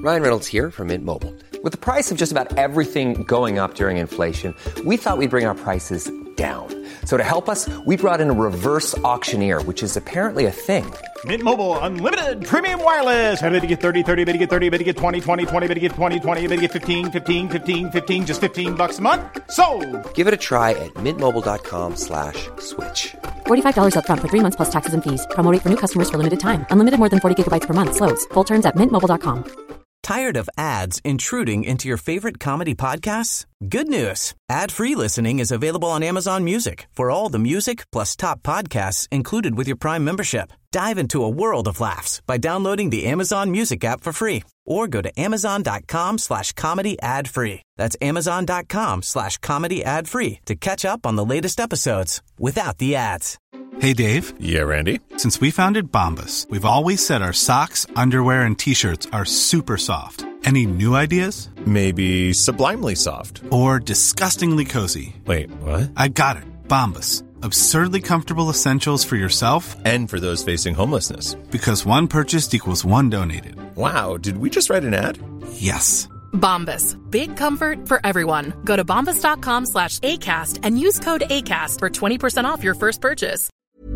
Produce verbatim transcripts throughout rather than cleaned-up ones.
Ryan Reynolds here from Mint Mobile. With the price of just about everything going up during inflation, we thought we'd bring our prices down. So to help us, we brought in a reverse auctioneer, which is apparently a thing. Mint Mobile Unlimited Premium Wireless. How to get thirty, thirty, how to get thirty, how to get twenty, twenty, twenty, how to get twenty, twenty, how to get fifteen, fifteen, fifteen, fifteen, just fifteen bucks a month? Sold! Give it a try at mintmobile.com slash switch. forty-five dollars up front for three months plus taxes and fees. Promo rate for new customers for limited time. Unlimited more than forty gigabytes per month. Slows full terms at mint mobile dot com. Tired of ads intruding into your favorite comedy podcasts? Good news. Ad-free listening is available on Amazon Music for all the music plus top podcasts included with your Prime membership. Dive into a world of laughs by downloading the Amazon Music app for free or go to amazon.com slash comedy ad free. That's amazon.com slash comedy ad free to catch up on the latest episodes without the ads. Hey, Dave. Yeah, Randy. Since we founded Bombas, we've always said our socks, underwear, and T-shirts are super soft. Any new ideas? Maybe sublimely soft. Or disgustingly cozy. Wait, what? I got it. Bombas. Absurdly comfortable essentials for yourself and for those facing homelessness. Because one purchased equals one donated. Wow, did we just write an ad? Yes. Bombas. Big comfort for everyone. Go to bombas.com slash ACAST and use code ACAST for twenty percent off your first purchase.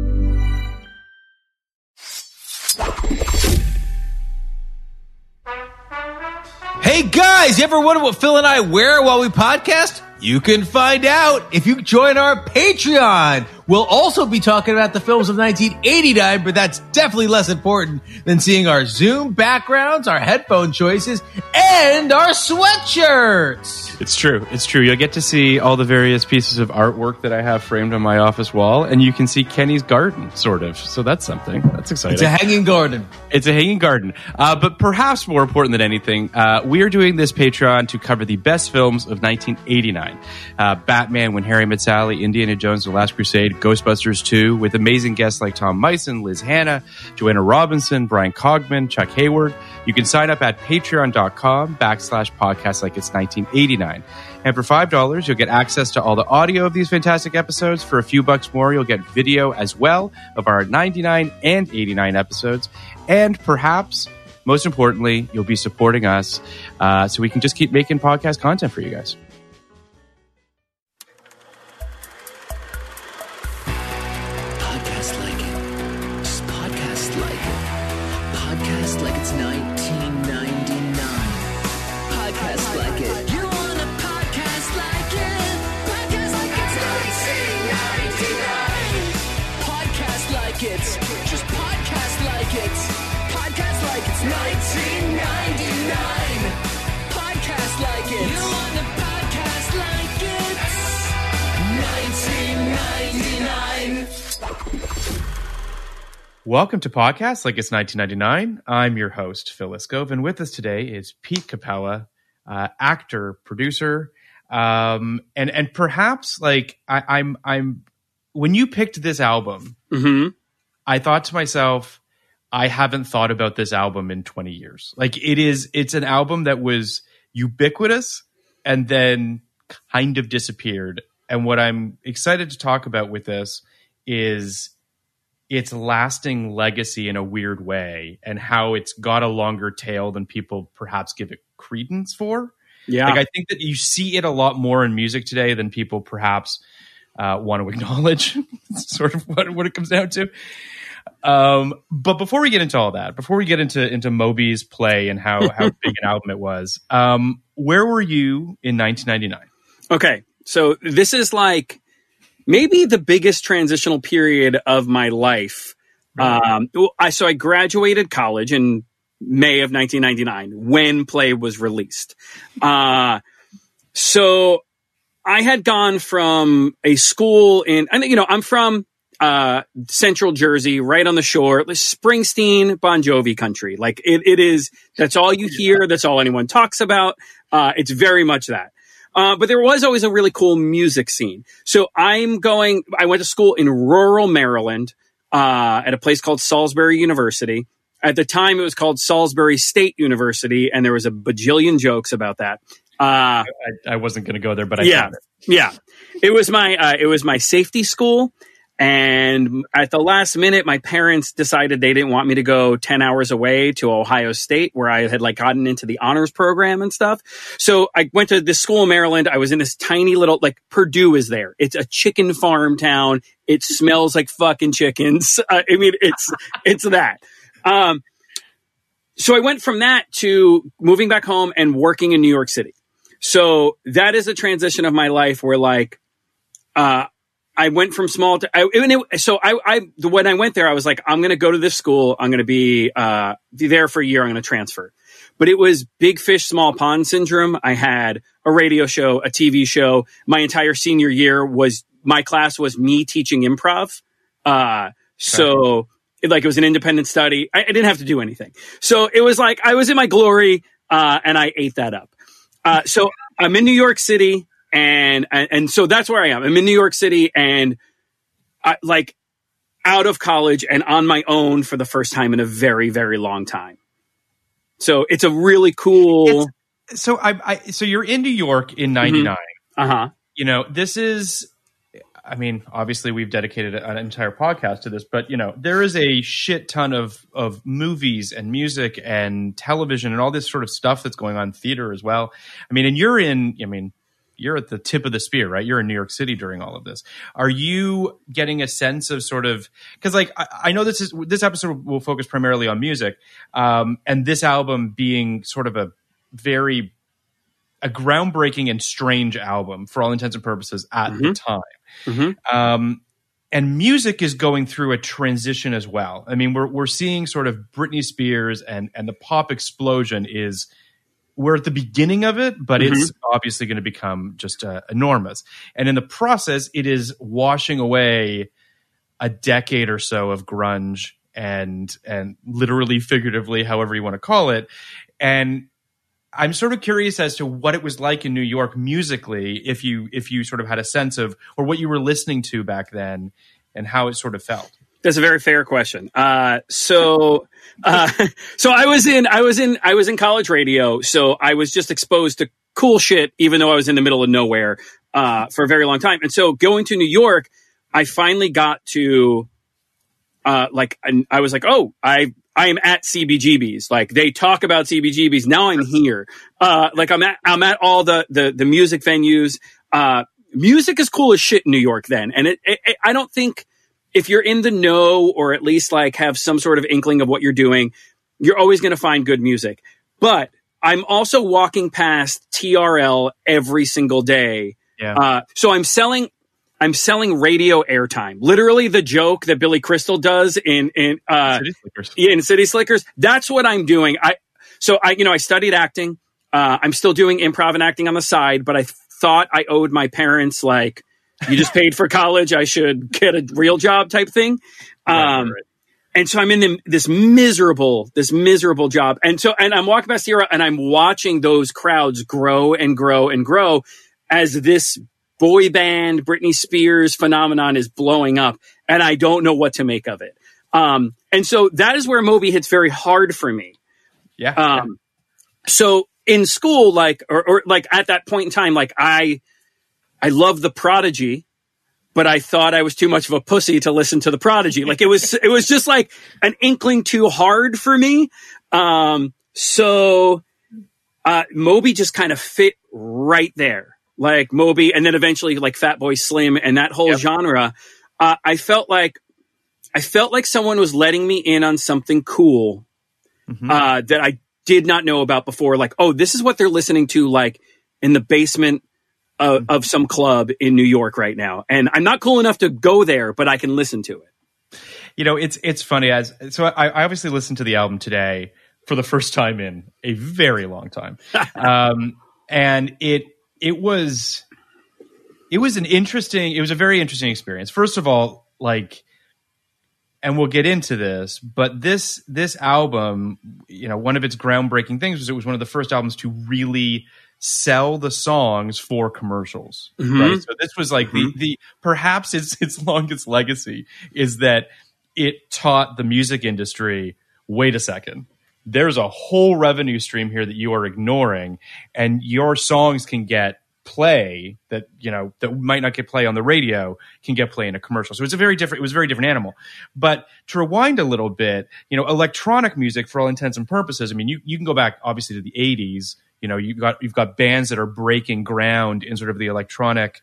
Hey guys, you ever wonder what Phil and I wear while we podcast? You can find out if you join our Patreon. We'll also be talking about the films of nineteen eighty-nine, but that's definitely less important than seeing our Zoom backgrounds, our headphone choices, and our sweatshirts. It's true. It's true. You'll get to see all the various pieces of artwork that I have framed on my office wall, and you can see Kenny's garden, sort of. So that's something. That's exciting. It's a hanging garden. It's a hanging garden. Uh, but perhaps more important than anything, uh, we are doing this Patreon to cover the best films of nineteen eighty-nine. Uh, Batman, When Harry Met Sally, Indiana Jones, The Last Crusade, Ghostbusters two, with amazing guests like Tom Meissen, Liz Hanna, Joanna Robinson, Brian Cogman, Chuck Hayward. You can sign up at patreon.com backslash podcast like it's nineteen eighty-nine. And for five dollars, you'll get access to all the audio of these fantastic episodes. For a few bucks more, you'll get video as well of our ninety-nine and eighty-nine episodes. And perhaps, most importantly, you'll be supporting us uh, so we can just keep making podcast content for you guys. Welcome to Podcast Like It's nineteen ninety-nine. I'm your host, Phil Iskov, and with us today is Pete Capella, uh, actor, producer, um, and and perhaps like I, I'm I'm when you picked this album, mm-hmm. I thought to myself, I haven't thought about this album in twenty years. Like it is, it's an album that was ubiquitous and then kind of disappeared. And what I'm excited to talk about with this is its lasting legacy in a weird way and how it's got a longer tail than people perhaps give it credence for. Yeah. Like I think that you see it a lot more in music today than people perhaps uh, want to acknowledge. Sort of what, what it comes down to. Um, but before we get into all that, before we get into, into Moby's play and how, how big an album it was, um, where were you in nineteen ninety-nine? Okay. So this is like, maybe the biggest transitional period of my life. Um, I, so I graduated college in May of nineteen ninety-nine when Play was released. Uh, so I had gone from a school in, and you know, I'm from uh, Central Jersey, right on the shore, Springsteen, Bon Jovi country. Like it, it is, that's all you hear. That's all anyone talks about. Uh, it's very much that. Uh, but there was always a really cool music scene. So I'm going, I went to school in rural Maryland, uh, at a place called Salisbury University. At the time, it was called Salisbury State University, and there was a bajillion jokes about that. Uh, I, I wasn't going to go there, but I yeah, found it. Yeah. It was my, uh, it was my safety school. And at the last minute, my parents decided they didn't want me to go ten hours away to Ohio State, where I had like gotten into the honors program and stuff. So I went to this school in Maryland. I was in this tiny little, like Purdue is there. It's a chicken farm town. It smells like fucking chickens. Uh, I mean, it's, it's that. Um, so I went from that to moving back home and working in New York City. So that is a transition of my life where like, uh, I went from small to, I, it, so I, I, when I went there, I was like, I'm going to go to this school. I'm going to be, uh, be there for a year. I'm going to transfer. But it was big fish, small pond syndrome. I had a radio show, a T V show. My entire senior year was, my class was me teaching improv. Uh, so it, like it was an independent study. I, I didn't have to do anything. So it was like, I was in my glory, uh, and I ate that up. Uh, so I'm in New York City. And, and, and so that's where I am. I'm in New York City and I, like out of college and on my own for the first time in a very, very long time. So it's a really cool. It's, so I, I, so you're in New York in ninety-nine. Mm-hmm. Uh-huh. You know, this is, I mean, obviously we've dedicated an entire podcast to this, but you know, there is a shit ton of, of movies and music and television and all this sort of stuff that's going on in theater as well. I mean, and you're in, I mean, you're at the tip of the spear, right? You're in New York City during all of this. Are you getting a sense of sort of, because like I, I know this is this episode will focus primarily on music, um, and this album being sort of a very a groundbreaking and strange album for all intents and purposes at mm-hmm. the time. Mm-hmm. Um, and music is going through a transition as well. I mean, we're we're seeing sort of Britney Spears and and the pop explosion is. We're at the beginning of it, but mm-hmm. it's obviously going to become just uh, enormous. And in the process, it is washing away a decade or so of grunge and and literally, figuratively, however you want to call it. And I'm sort of curious as to what it was like in New York musically, if you if you sort of had a sense of, or what you were listening to back then and how it sort of felt. That's a very fair question. Uh, so, uh, so I was in, I was in, I was in college radio. So I was just exposed to cool shit, even though I was in the middle of nowhere, uh, for a very long time. And so going to New York, I finally got to, uh, like, I, I was like, oh, I, I am at C B G B's. Like they talk about C B G B's. Now I'm here. Uh, like I'm at, I'm at all the, the, the music venues. Uh, music is cool as shit in New York then. And it, it, it I don't think, if you're in the know or at least like have some sort of inkling of what you're doing, you're always going to find good music. But I'm also walking past T R L every single day. Yeah. Uh, so I'm selling, I'm selling radio airtime. Literally the joke that Billy Crystal does in, in, uh, City Slickers. Yeah, in City Slickers. That's what I'm doing. I, so I, you know, I studied acting. Uh, I'm still doing improv and acting on the side, but I thought I owed my parents like, you just paid for college, I should get a real job type thing. Um, right, right. And so I'm in the, this miserable, this miserable job. And so, and I'm walking past here and I'm watching those crowds grow and grow and grow as this boy band Britney Spears phenomenon is blowing up. And I don't know what to make of it. Um, and so that is where Moby hits very hard for me. Yeah. Um, so in school, like, or, or like at that point in time, like I, I love the Prodigy, but I thought I was too much of a pussy to listen to the Prodigy. Like it was, it was just like an inkling too hard for me. Um, so, uh, Moby just kind of fit right there, like Moby. And then eventually like Fatboy Slim and that whole yep. genre. Uh, I felt like, I felt like someone was letting me in on something cool, mm-hmm. uh, that I did not know about before. Like, oh, this is what they're listening to, like in the basement Of, of some club in New York right now. And I'm not cool enough to go there, but I can listen to it. You know, it's it's funny as so I, I obviously listened to the album today for the first time in a very long time. um, and it it was it was an interesting it was a very interesting experience. First of all, like, and we'll get into this, but this this album, you know, one of its groundbreaking things was it was one of the first albums to really sell the songs for commercials, mm-hmm. right? So this was like mm-hmm. the the perhaps its its longest legacy is that it taught the music industry, wait a second, there's a whole revenue stream here that you are ignoring, and your songs can get play that, you know, that might not get play on the radio can get play in a commercial. So it's a very different, it was a very different animal. But to rewind a little bit, you know, electronic music for all intents and purposes, I mean, you, you can go back obviously to the eighties, you know, you've got, you've got bands that are breaking ground in sort of the electronic,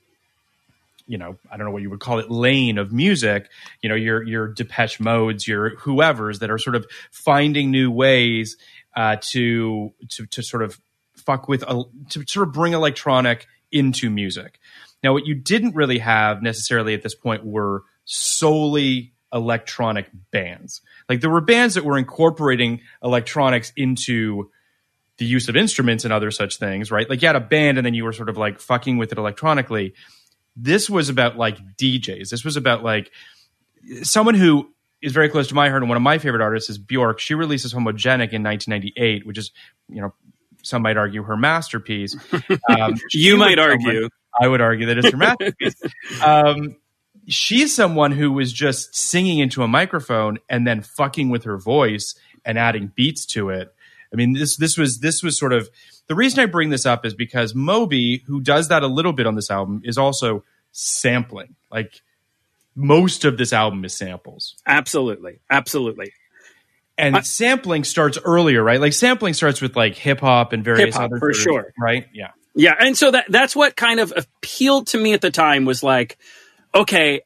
you know, I don't know what you would call it, lane of music, you know, your, your Depeche Modes, your whoever's that are sort of finding new ways uh, to, to, to sort of fuck with, a, to sort of bring electronic into music. Now, what you didn't really have necessarily at this point were solely electronic bands. Like there were bands that were incorporating electronics into the use of instruments and other such things, right? Like you had a band and then you were sort of like fucking with it electronically. This was about like D Js. This was about like someone who is very close to my heart, and one of my favorite artists is Bjork. She releases Homogenic in nineteen ninety-eight, which is, you know, some might argue her masterpiece. Um, you might argue. Someone, I would argue that it's her masterpiece. Um, she's someone who was just singing into a microphone and then fucking with her voice and adding beats to it. I mean, this this was this was sort of the reason I bring this up is because Moby, who does that a little bit on this album, is also sampling. Like most of this album is samples. Absolutely, absolutely. And I, sampling starts earlier, right? Like sampling starts with like hip hop and various hip-hop, other for sort of, sure, right? Yeah, yeah. And so that that's what kind of appealed to me at the time was like, okay,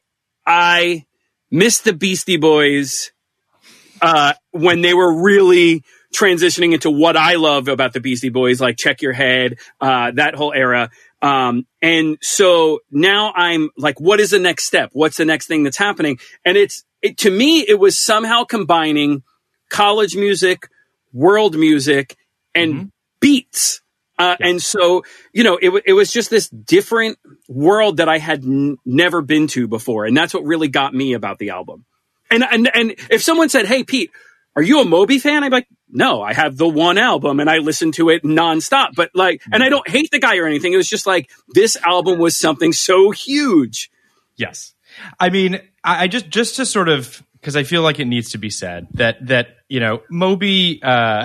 I missed the Beastie Boys uh, when they were really transitioning into what I love about the Beastie Boys, like Check Your Head, uh, that whole era. Um, and so now I'm like, what is the next step? What's the next thing that's happening? And it's, it, to me, it was somehow combining college music, world music, and mm-hmm. beats. Uh, yeah. And so, you know, it, it was just this different world that I had n- never been to before. And that's what really got me about the album. And, and, and if someone said, hey, Pete, are you a Moby fan? I'd be like, no, I have the one album and I listen to it nonstop. But like, and I don't hate the guy or anything. It was just like, this album was something so huge. Yes. I mean, I just, just to sort of, because I feel like it needs to be said that, that, you know, Moby, uh,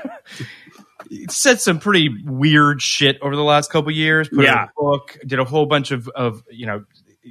said some pretty weird shit over the last couple of years, put yeah. out a book, did a whole bunch of, of, you know,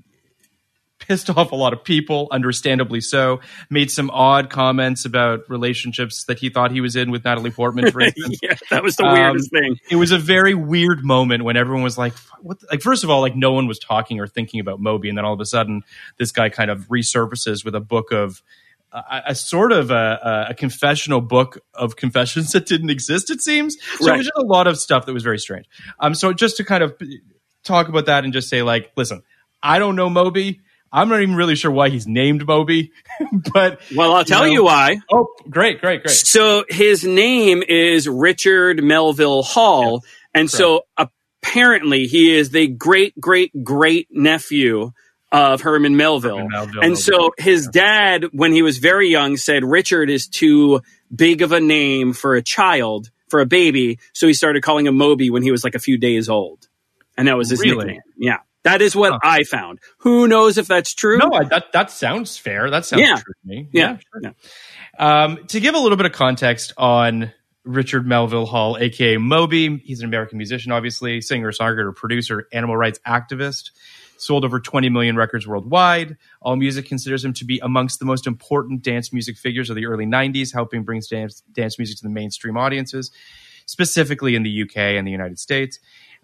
pissed off a lot of people, understandably so, made some odd comments about relationships that he thought he was in with Natalie Portman, for instance. Yeah, that was the weirdest um, thing. It was a very weird moment when everyone was like, what the, like, first of all, like no one was talking or thinking about Moby. And then all of a sudden this guy kind of resurfaces with a book of a, a sort of a, a confessional book of confessions that didn't exist, it seems. So right. it was just a lot of stuff that was very strange. Um, so just to kind of talk about that and just say like, listen, I don't know Moby. I'm not even really sure why he's named Moby, but well, I'll tell you, know, you why. Oh, great, great, great. So his name is Richard Melville Hall, yes, and correct. So apparently he is the great, great, great nephew of Herman Melville. Herman Melville and Melville. So his dad, when he was very young, said Richard is too big of a name for a child, for a baby, so he started calling him Moby when he was like a few days old, and that was his really? nickname. Yeah. That is what huh. I found. Who knows if that's true? No, I, that that sounds fair. That sounds yeah. true to me. Yeah. yeah, sure. yeah. Um, to give a little bit of context on Richard Melville Hall, a k a. Moby, he's an American musician, obviously, singer, songwriter, producer, animal rights activist, sold over twenty million records worldwide. AllMusic considers him to be amongst the most important dance music figures of the early nineties, helping bring dance, dance music to the mainstream audiences, specifically in the U K and the United States.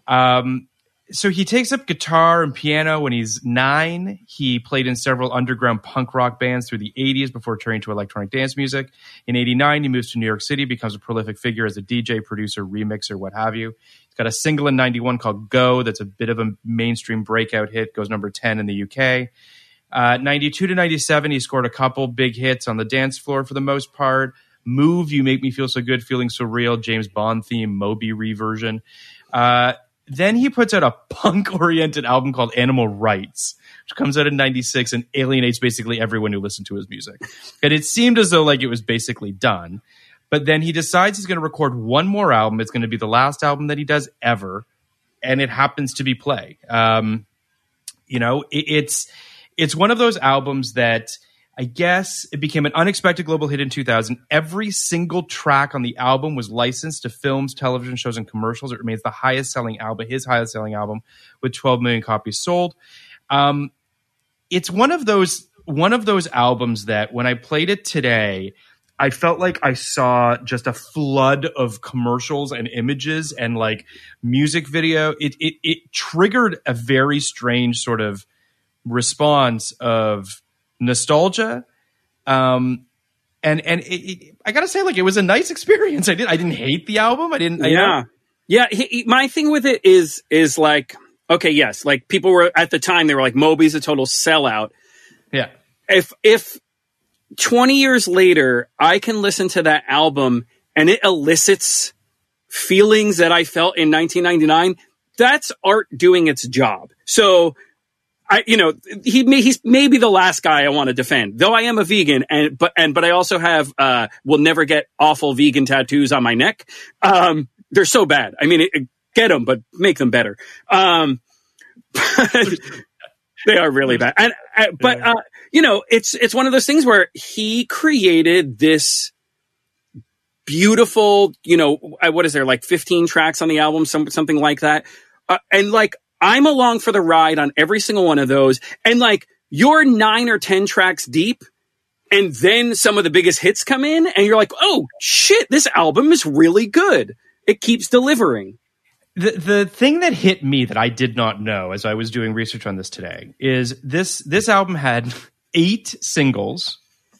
Um, So he takes up guitar and piano when he's nine. He played in several underground punk rock bands through the eighties before turning to electronic dance music. In eighty-nine, he moves to New York City, becomes a prolific figure as a D J, producer, remixer, what have you. He's got a single in ninety-one called Go that's a bit of a mainstream breakout hit, goes number ten in the U K. Uh, ninety-two to ninety-seven, he scored a couple big hits on the dance floor for the most part. Move, You Make Me Feel So Good, Feeling So Real, James Bond theme, Moby reversion. Uh, Then he puts out a punk-oriented album called Animal Rights, which comes out in ninety-six and alienates basically everyone who listened to his music. And it seemed as though like it was basically done. But then he decides he's going to record one more album. It's going to be the last album that he does ever. And it happens to be Play. Um, you know, it, it's it's one of those albums that I guess it became an unexpected global hit in two thousand. Every single track on the album was licensed to films, television shows, and commercials. It remains the highest selling album, his highest selling album, with twelve million copies sold. Um, it's one of those one of those albums that when I played it today, I felt like I saw just a flood of commercials and images and like music video. It it, it triggered a very strange sort of response of nostalgia, um, and and it, it, I gotta say, like, it was a nice experience. I did I didn't hate the album. I didn't. I yeah, know. yeah. He, he, my thing with it is is like, okay, yes, like people were at the time they were like, Moby's a total sellout. Yeah. If if twenty years later I can listen to that album and it elicits feelings that I felt in nineteen ninety-nine, that's art doing its job. So. I, you know, he may, he's maybe the last guy I want to defend, though I am a vegan, and but and but I also have uh, will never get awful vegan tattoos on my neck. Um, they're so bad. I mean, it, get them, but make them better. Um, they are really bad. And uh, but uh, you know, it's it's one of those things where he created this beautiful, you know, what is there, like fifteen tracks on the album, some something like that, uh, and like. I'm along for the ride on every single one of those. And like, you're nine or ten tracks deep, and then some of the biggest hits come in, and you're like, oh shit, this album is really good. It keeps delivering. The the thing that hit me that I did not know as I was doing research on this today is this this album had eight singles,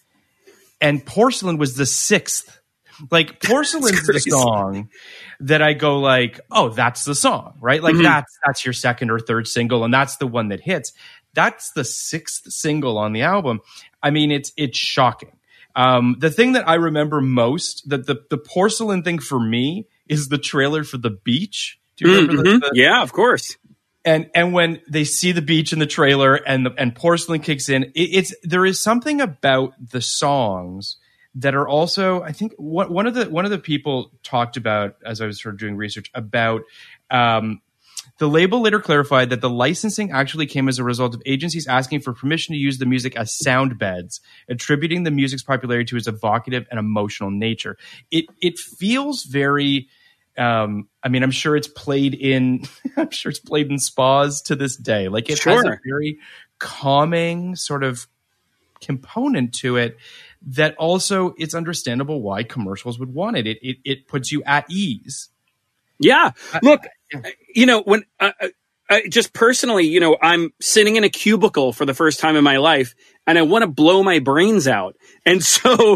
and Porcelain was the sixth. Like, Porcelain's the song that I go like, oh, that's the song, right? Like, mm-hmm. that's that's your second or third single, and that's the one that hits. That's the sixth single on the album. I mean, it's it's shocking. Um, the thing that I remember most, that the, the Porcelain thing for me, is the trailer for The Beach. Do you remember mm-hmm. the, the Yeah, of course. And and when they see the beach in the trailer and the, and Porcelain kicks in, it, it's there is something about the songs that are also, I think, what, one of the one of the people talked about as I was sort of doing research about um, the label later clarified that the licensing actually came as a result of agencies asking for permission to use the music as sound beds, attributing the music's popularity to its evocative and emotional nature. It it feels very. Um, I mean, I'm sure it's played in. I'm sure it's played in spas to this day. Like, it sure. has a very calming sort of component to it. That also, it's understandable why commercials would want it. It it, it puts you at ease. Yeah. Look, you know, when uh, uh, just personally, you know, I'm sitting in a cubicle for the first time in my life, and I want to blow my brains out, and so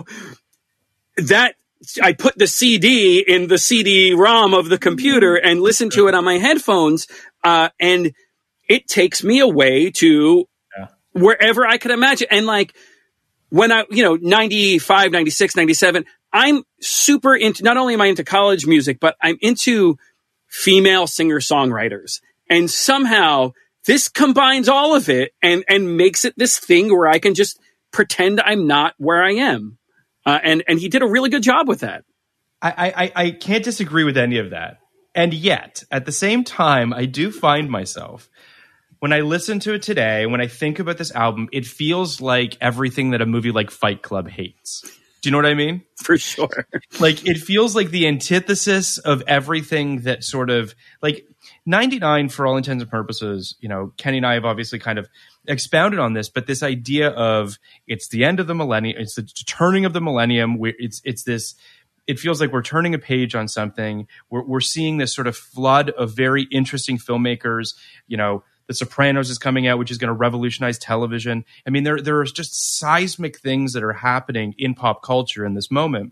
that I put the C D in the C D ROM of the computer and listen to it on my headphones, uh, and it takes me away to yeah. wherever I could imagine, and like. When I, you know, ninety-five, ninety-six, ninety-seven, I'm super into, not only am I into college music, but I'm into female singer-songwriters. And somehow this combines all of it and, and makes it this thing where I can just pretend I'm not where I am. Uh, and, and he did a really good job with that. I, I, I can't disagree with any of that. And yet, at the same time, I do find myself, when I listen to it today, when I think about this album, it feels like everything that a movie like Fight Club hates. Do you know what I mean? For sure. Like, it feels like the antithesis of everything that sort of, like, ninety-nine, for all intents and purposes, you know, Kenny and I have obviously kind of expounded on this, but this idea of it's the end of the millennium, it's the turning of the millennium, it's it's this, it feels like we're turning a page on something. We're, we're seeing this sort of flood of very interesting filmmakers, you know, The Sopranos is coming out, which is going to revolutionize television. I mean, there there are just seismic things that are happening in pop culture in this moment.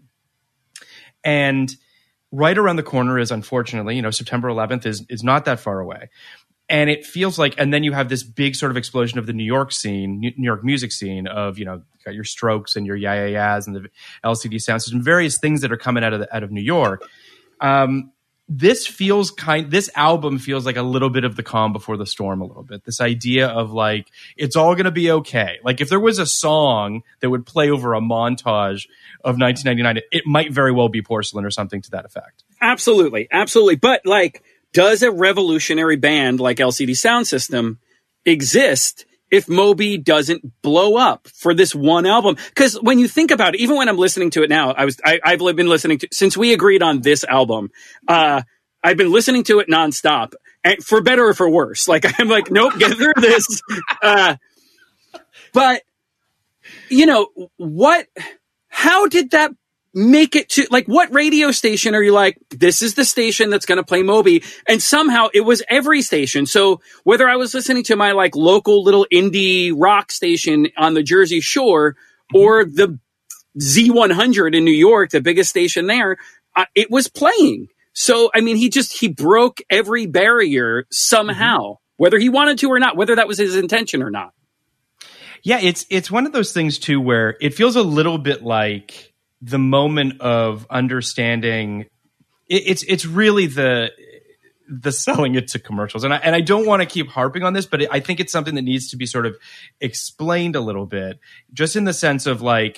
And right around the corner is, unfortunately, you know, September eleventh is is not that far away. And it feels like, and then you have this big sort of explosion of the New York scene, New York music scene of, you know, you got your Strokes and your Yeah Yeah Yeahs and the L C D Sound System, various things that are coming out of the, out of New York. Um, This feels kind, this album feels like a little bit of the calm before the storm a little bit. This idea of like, it's all going to be okay. Like, if there was a song that would play over a montage of nineteen ninety-nine, it, it might very well be Porcelain or something to that effect. Absolutely. Absolutely. But like, does a revolutionary band like L C D Sound System exist if Moby doesn't blow up for this one album. Because when you think about it, even when I'm listening to it now, I was I, I've been listening to since we agreed on this album. Uh, I've been listening to it nonstop, and for better or for worse. Like I'm like, nope, get through this. Uh, but you know what? How did that make it to, like, what radio station are you like, this is the station that's going to play Moby? And somehow it was every station. So whether I was listening to my like local little indie rock station on the Jersey Shore or the Z one hundred in New York, the biggest station there, uh, it was playing. So, I mean, he just, he broke every barrier somehow, mm-hmm. whether he wanted to or not, whether that was his intention or not. Yeah, it's it's one of those things too where it feels a little bit like the moment of understanding. It, it's it's really the the selling it to commercials, and I and I don't want to keep harping on this, but it, I think it's something that needs to be sort of explained a little bit, just in the sense of like.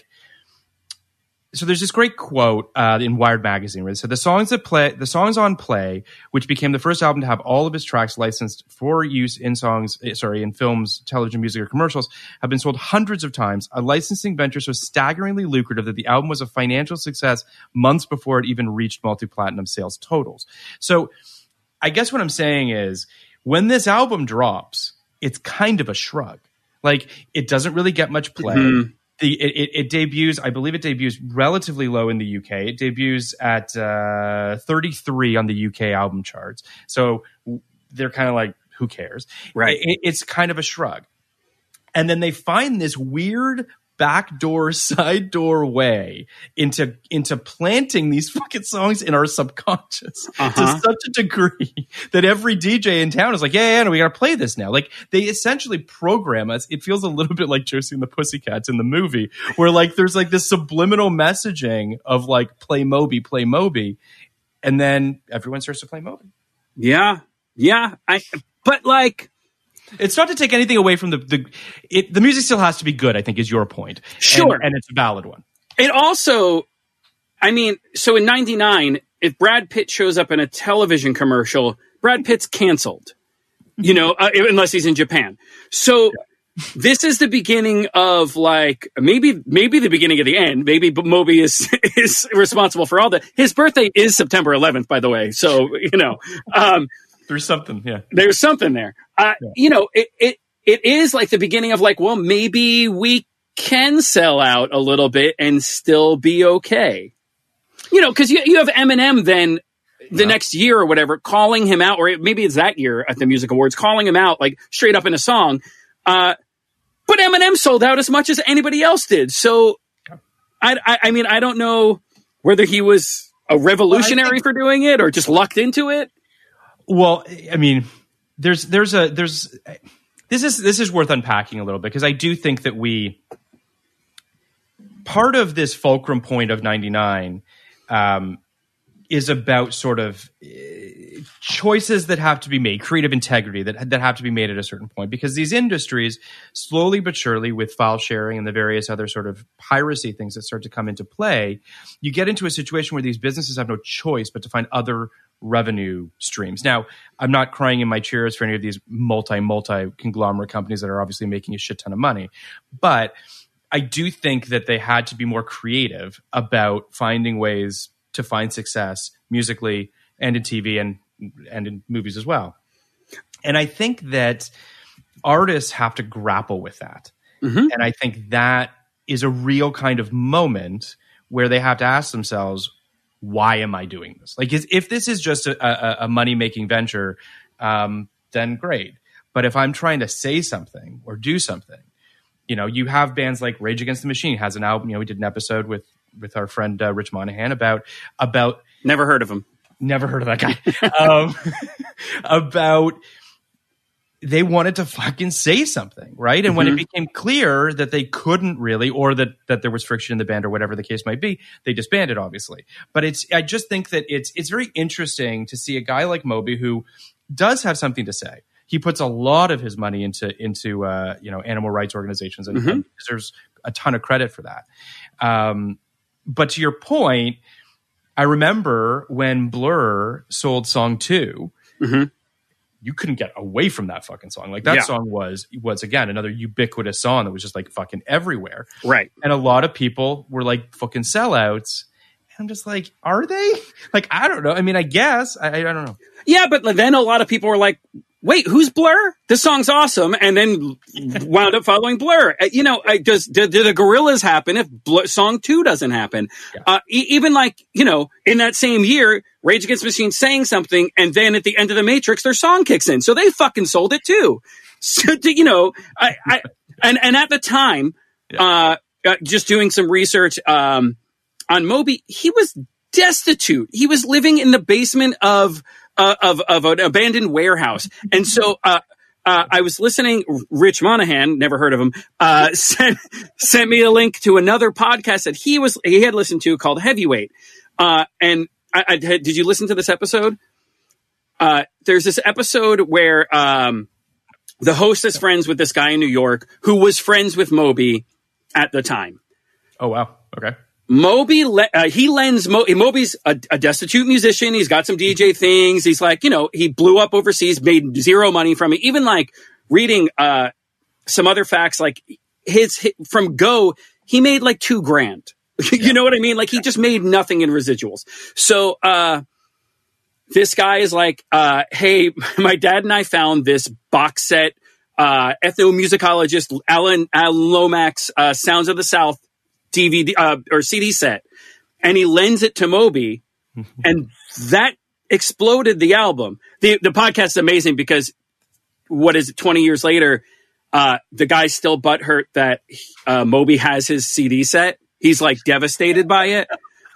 So there's this great quote uh, in Wired magazine where it said the songs that play, the songs on Play, which became the first album to have all of its tracks licensed for use in songs, sorry, in films, television, music, or commercials, have been sold hundreds of times. A licensing venture so staggeringly lucrative that the album was a financial success months before it even reached multi-platinum sales totals. So I guess what I'm saying is when this album drops, it's kind of a shrug. Like it doesn't really get much play. Mm-hmm. The it, it, it debuts, I believe it debuts relatively low in the U K. It debuts at uh, thirty-three on the U K album charts. So they're kind of like, who cares? Right. It, it's kind of a shrug. And then they find this weird backdoor, side door way into into planting these fucking songs in our subconscious uh-huh. to such a degree that every D J in town is like, yeah, yeah, no, we got to play this now. Like they essentially program us. It feels a little bit like Josie and the Pussycats in the movie, where like there's like this subliminal messaging of like play Moby, play Moby, and then everyone starts to play Moby. Yeah, yeah. I but like. It's not to take anything away from the the it, the music still has to be good, I think, is your point. Sure. And, and it's a valid one. It also, I mean, so in ninety-nine, if Brad Pitt shows up in a television commercial, Brad Pitt's canceled, you know, uh, unless he's in Japan. So yeah. This is the beginning of like, maybe maybe the beginning of the end. Maybe Moby is, is responsible for all that. His birthday is September eleventh, by the way. So, you know. Um, There's something, yeah. There's something there. Uh, yeah. You know, it, it it is like the beginning of like, well, maybe we can sell out a little bit and still be okay. You know, because you, you have Eminem then the yeah. next year or whatever calling him out, or maybe it's that year at the Music Awards, calling him out like straight up in a song. Uh, but Eminem sold out as much as anybody else did. So, I, I, I mean, I don't know whether he was a revolutionary well, think- for doing it or just lucked into it. Well, I mean, there's there's a there's this is this is worth unpacking a little bit because I do think that we part of this fulcrum point of ninety-nine um, is about sort of uh, choices that have to be made, creative integrity that that have to be made at a certain point, because these industries slowly but surely, with file sharing and the various other sort of piracy things that start to come into play, you get into a situation where these businesses have no choice but to find other revenue streams. Now, I'm not crying in my cheers for any of these multi, multi conglomerate companies that are obviously making a shit ton of money. But I do think that they had to be more creative about finding ways to find success musically and in T V and, and in movies as well. And I think that artists have to grapple with that. Mm-hmm. And I think that is a real kind of moment where they have to ask themselves, why am I doing this? Like, if this is just a, a, a money-making venture, um, then great. But if I'm trying to say something or do something, you know, you have bands like Rage Against the Machine has an album. You know, we did an episode with with our friend uh, Rich Monahan about about never heard of him, never heard of that guy. um, about they wanted to fucking say something, right? And mm-hmm. when it became clear that they couldn't really, or that that there was friction in the band, or whatever the case might be, they disbanded, obviously. But it's, I just think that it's it's very interesting to see a guy like Moby who does have something to say. He puts a lot of his money into into uh, you know, animal rights organizations, and, mm-hmm. and deserves a ton of credit for that. Um, but to your point, I remember when Blur sold Song Two. Mm-hmm. you couldn't get away from that fucking song. Like that Yeah. song was, was again, another ubiquitous song that was just like fucking everywhere. Right. And a lot of people were like fucking sellouts. And I'm just like, are they? Like, I don't know. I mean, I guess. I, I don't know. Yeah, but then a lot of people were like, wait, who's Blur? This song's awesome. And then wound up following Blur. Uh, You know, I, does, did, did the Gorillaz happen if Blur, song two doesn't happen? Yeah. Uh, e- even like, you know, in that same year, Rage Against the Machine saying something, and then at the end of The Matrix, their song kicks in. So they fucking sold it too. So, you know, I, I and, and at the time, uh, uh, just doing some research, um, on Moby, he was destitute. He was living in the basement of, uh, of, of an abandoned warehouse. And so, uh, uh, I was listening, Rich Monahan, never heard of him, uh, sent, sent me a link to another podcast that he was, he had listened to called Heavyweight. Uh, and I, I did you listen to this episode? Uh, there's this episode where, um, the host is friends with this guy in New York who was friends with Moby at the time. Oh, wow. Okay. Moby, le- uh, he lends, Mo- Moby's a, a destitute musician. He's got some D J things. He's like, you know, he blew up overseas, made zero money from it. Even like reading, uh, some other facts, like his, his from Go, he made like two grand. you Yeah. know what I mean? Like he just made nothing in residuals. So, uh, this guy is like, uh, hey, my dad and I found this box set, uh, ethnomusicologist Alan, Alan Lomax, uh, Sounds of the South D V D uh, or C D set, and he lends it to Moby, and that exploded the album. The the podcast is amazing because what is it? Twenty years later, uh, the guy's still butthurt that uh, Moby has his C D set. He's like devastated by it,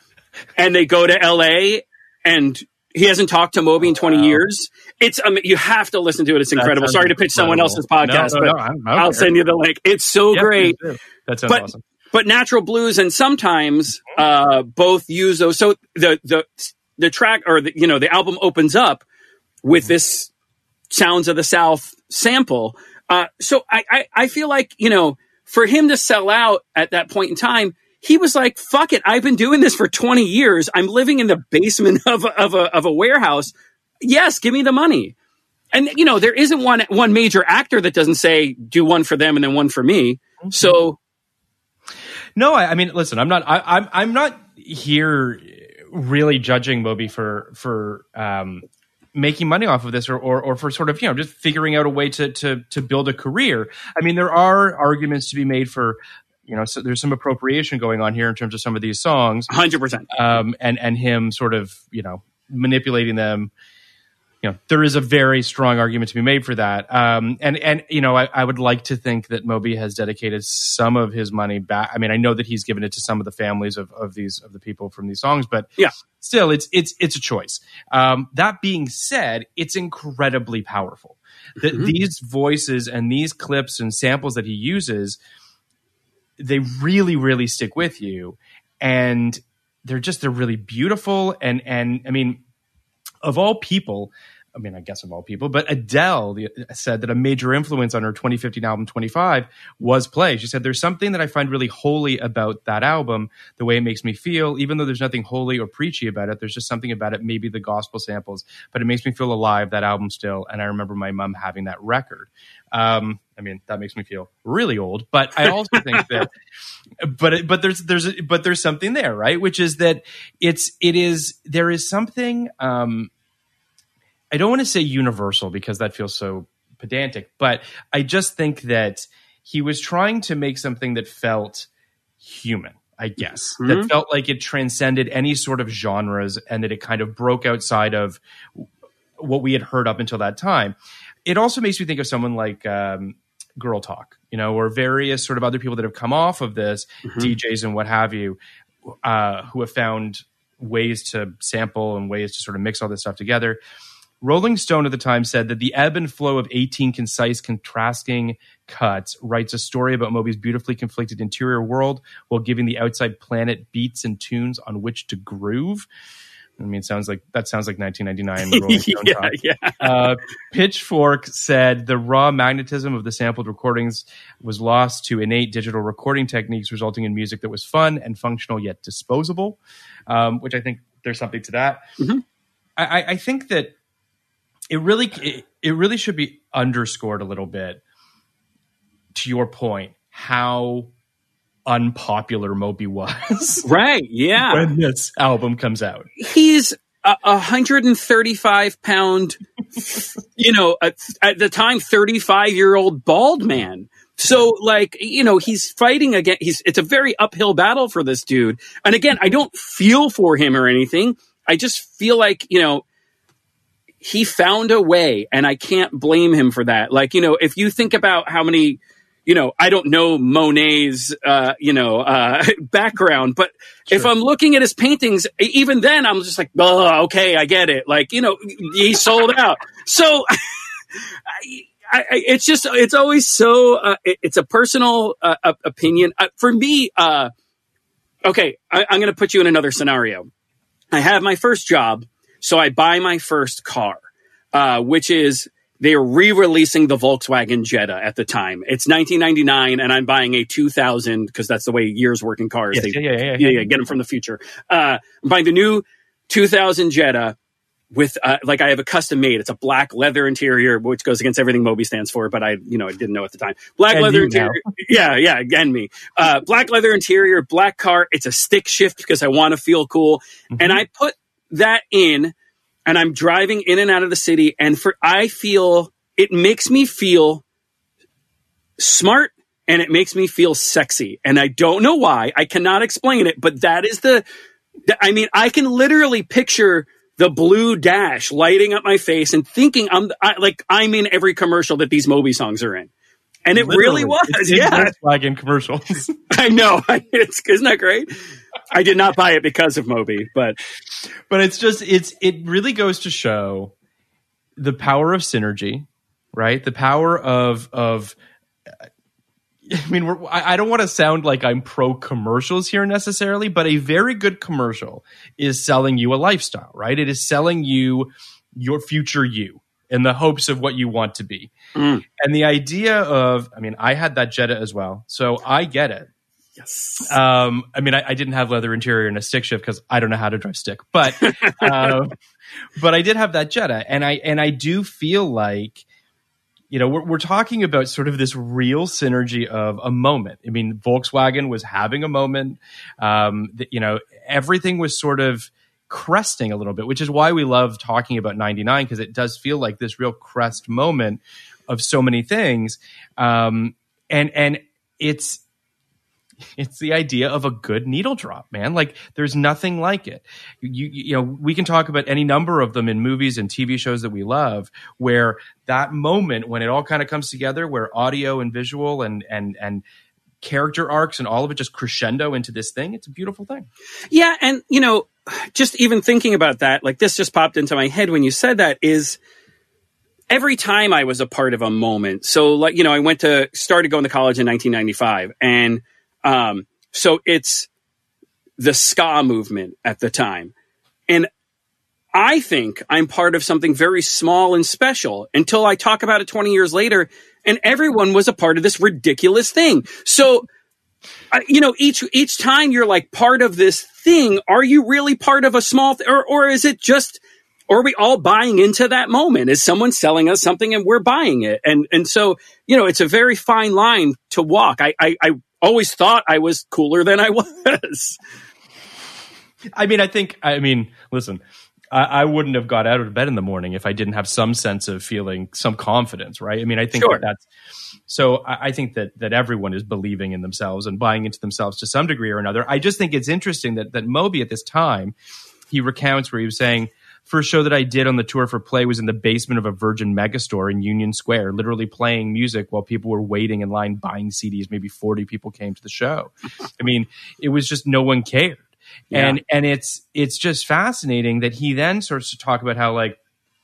and they go to L A and he hasn't talked to Moby in twenty wow. years. It's um, you have to listen to it. It's incredible. sounds Sorry to pitch someone incredible. else's podcast, No, no, but no, I'm- I don't I'll care. send you the link. It's so Yeah, great. please do. That sounds But awesome. But Natural Blues and sometimes uh, both use those. So the the the track or the, you know the album opens up with this Sounds of the South sample. Uh, so I, I I feel like you know for him to sell out at that point in time, he was like, "Fuck it, I've been doing this for twenty years. I'm living in the basement of a, of a of a warehouse. Yes, give me the money." And you know there isn't one one major actor that doesn't say do one for them and then one for me. Mm-hmm. So. No, I, I mean, listen, I'm not, I, I'm, I'm not here really judging Moby for, for, um, making money off of this or, or, or for sort of, you know, just figuring out a way to, to, to build a career. I mean, there are arguments to be made for, you know, so there's some appropriation going on here in terms of some of these songs. one hundred percent. Um, and, and him sort of, you know, manipulating them. You know, there is a very strong argument to be made for that. Um, and, and, you know, I, I would like to think that Moby has dedicated some of his money back. I mean, I know that he's given it to some of the families of, of these, of the people from these songs, but yeah, still it's, it's, it's a choice. Um, that being said, it's incredibly powerful that mm-hmm. these voices and these clips and samples that he uses, they really, really stick with you. And they're just, they're really beautiful. And, and I mean, of all people, I mean, I guess of all people, but Adele said that a major influence on her twenty fifteen album twenty-five was Play. She said, there's something that I find really holy about that album, the way it makes me feel, even though there's nothing holy or preachy about it, there's just something about it, maybe the gospel samples, but it makes me feel alive, that album still. And I remember my mom having that record. Um, I mean, that makes me feel really old, but I also think that, but, but there's, there's, but there's something there, right? Which is that it's, it is, there is something, um, I don't want to say universal because that feels so pedantic, but I just think that he was trying to make something that felt human, I guess, mm-hmm. that felt like it transcended any sort of genres and that it kind of broke outside of what we had heard up until that time. It also makes me think of someone like um, Girl Talk, you know, or various sort of other people that have come off of this, mm-hmm. D Js and what have you, uh, who have found ways to sample and ways to sort of mix all this stuff together. Rolling Stone at the time said that the ebb and flow of eighteen concise, contrasting cuts writes a story about Moby's beautifully conflicted interior world while giving the outside planet beats and tunes on which to groove. I mean, it sounds like that sounds like nineteen ninety-nine Rolling Stone yeah, talk. yeah. Uh, Pitchfork said the raw magnetism of the sampled recordings was lost to innate digital recording techniques, resulting in music that was fun and functional yet disposable, um, which I think there's something to that. Mm-hmm. I, I think that it really it, it really should be underscored a little bit, to your point, how unpopular Moby was. Right, yeah. When this album comes out. He's a one hundred thirty-five pound, you know, at, at the time, thirty-five year old bald man. So, like, you know, he's fighting again. He's, it's a very uphill battle for this dude. And again, I don't feel for him or anything. I just feel like, you know, he found a way, and I can't blame him for that. Like, you know, if you think about how many, you know, I don't know Monet's, uh, you know, uh, background, but sure. If I'm looking at his paintings, even then I'm just like, oh, okay, I get it. Like, you know, he sold out. So I, I, it's just, it's always so, uh, it, it's a personal uh, opinion. Uh, for me, uh, okay, I, I'm going to put you in another scenario. I have my first job, so I buy my first car, uh, which is, they're re-releasing the Volkswagen Jetta at the time. It's nineteen ninety-nine, and I'm buying a two thousand, because that's the way years work in cars. Yes, they, yeah, yeah, yeah, yeah, yeah, get them from the future. Uh, I'm buying the new two thousand Jetta with, uh, like, I have a custom made. It's a black leather interior, which goes against everything Moby stands for, but I, you know, I didn't know at the time. Black and leather interior. Yeah, yeah, again, me. Uh, black leather interior, black car. It's a stick shift because I want to feel cool. Mm-hmm. And I put that in, and I'm driving in and out of the city, and for I feel it makes me feel smart, and it makes me feel sexy, and I don't know why. I cannot explain it, but that is the. the I mean, I can literally picture the blue dash lighting up my face and thinking I'm I, like I'm in every commercial that these Moby songs are in, and it Literally. really was. It's yeah, Volkswagen commercials. I know. It's isn't that great? I did not buy it because of Moby, but but it's just it's it really goes to show the power of synergy, right? The power of of I mean, we're, I, I don't want to sound like I'm pro commercials here necessarily, but a very good commercial is selling you a lifestyle, right? It is selling you your future you in the hopes of what you want to be. Mm. And the idea of, I mean, I had that Jetta as well, so I get it. Yes. Um, I mean, I, I didn't have leather interior and a stick shift because I don't know how to drive stick, but uh, but I did have that Jetta, and I and I do feel like, you know, we're, we're talking about sort of this real synergy of a moment. I mean, Volkswagen was having a moment. Um, that, you know, everything was sort of cresting a little bit, which is why we love talking about ninety-nine, because it does feel like this real crest moment of so many things. Um, and and it's. It's the idea of a good needle drop, man. Like, there's nothing like it. You, you know, we can talk about any number of them in movies and T V shows that we love, where that moment when it all kind of comes together, where audio and visual and and and character arcs and all of it just crescendo into this thing. It's a beautiful thing. Yeah, and you know, just even thinking about that, like this just popped into my head when you said that, is every time I was a part of a moment. So, like, you know, I went to started going to college in nineteen ninety-five, and Um, so it's the ska movement at the time. And I think I'm part of something very small and special until I talk about it twenty years later, and everyone was a part of this ridiculous thing. So, uh, you know, each, each time you're like part of this thing, are you really part of a small, th- or, or is it just, or are we all buying into that moment? Is someone selling us something and we're buying it? And, and so, you know, it's a very fine line to walk. I, I, I always thought I was cooler than I was. I mean, I think, I mean, listen, I, I wouldn't have got out of bed in the morning if I didn't have some sense of feeling some confidence, right? I mean, I think sure. that that's, so I, I think that that everyone is believing in themselves and buying into themselves to some degree or another. I just think it's interesting that that Moby at this time, he recounts where he was saying, first show that I did on the tour for Play was in the basement of a Virgin Megastore in Union Square, literally playing music while people were waiting in line buying C Ds. Maybe forty people came to the show. I mean, it was just no one cared. Yeah. And and it's it's just fascinating that he then starts to talk about how, like,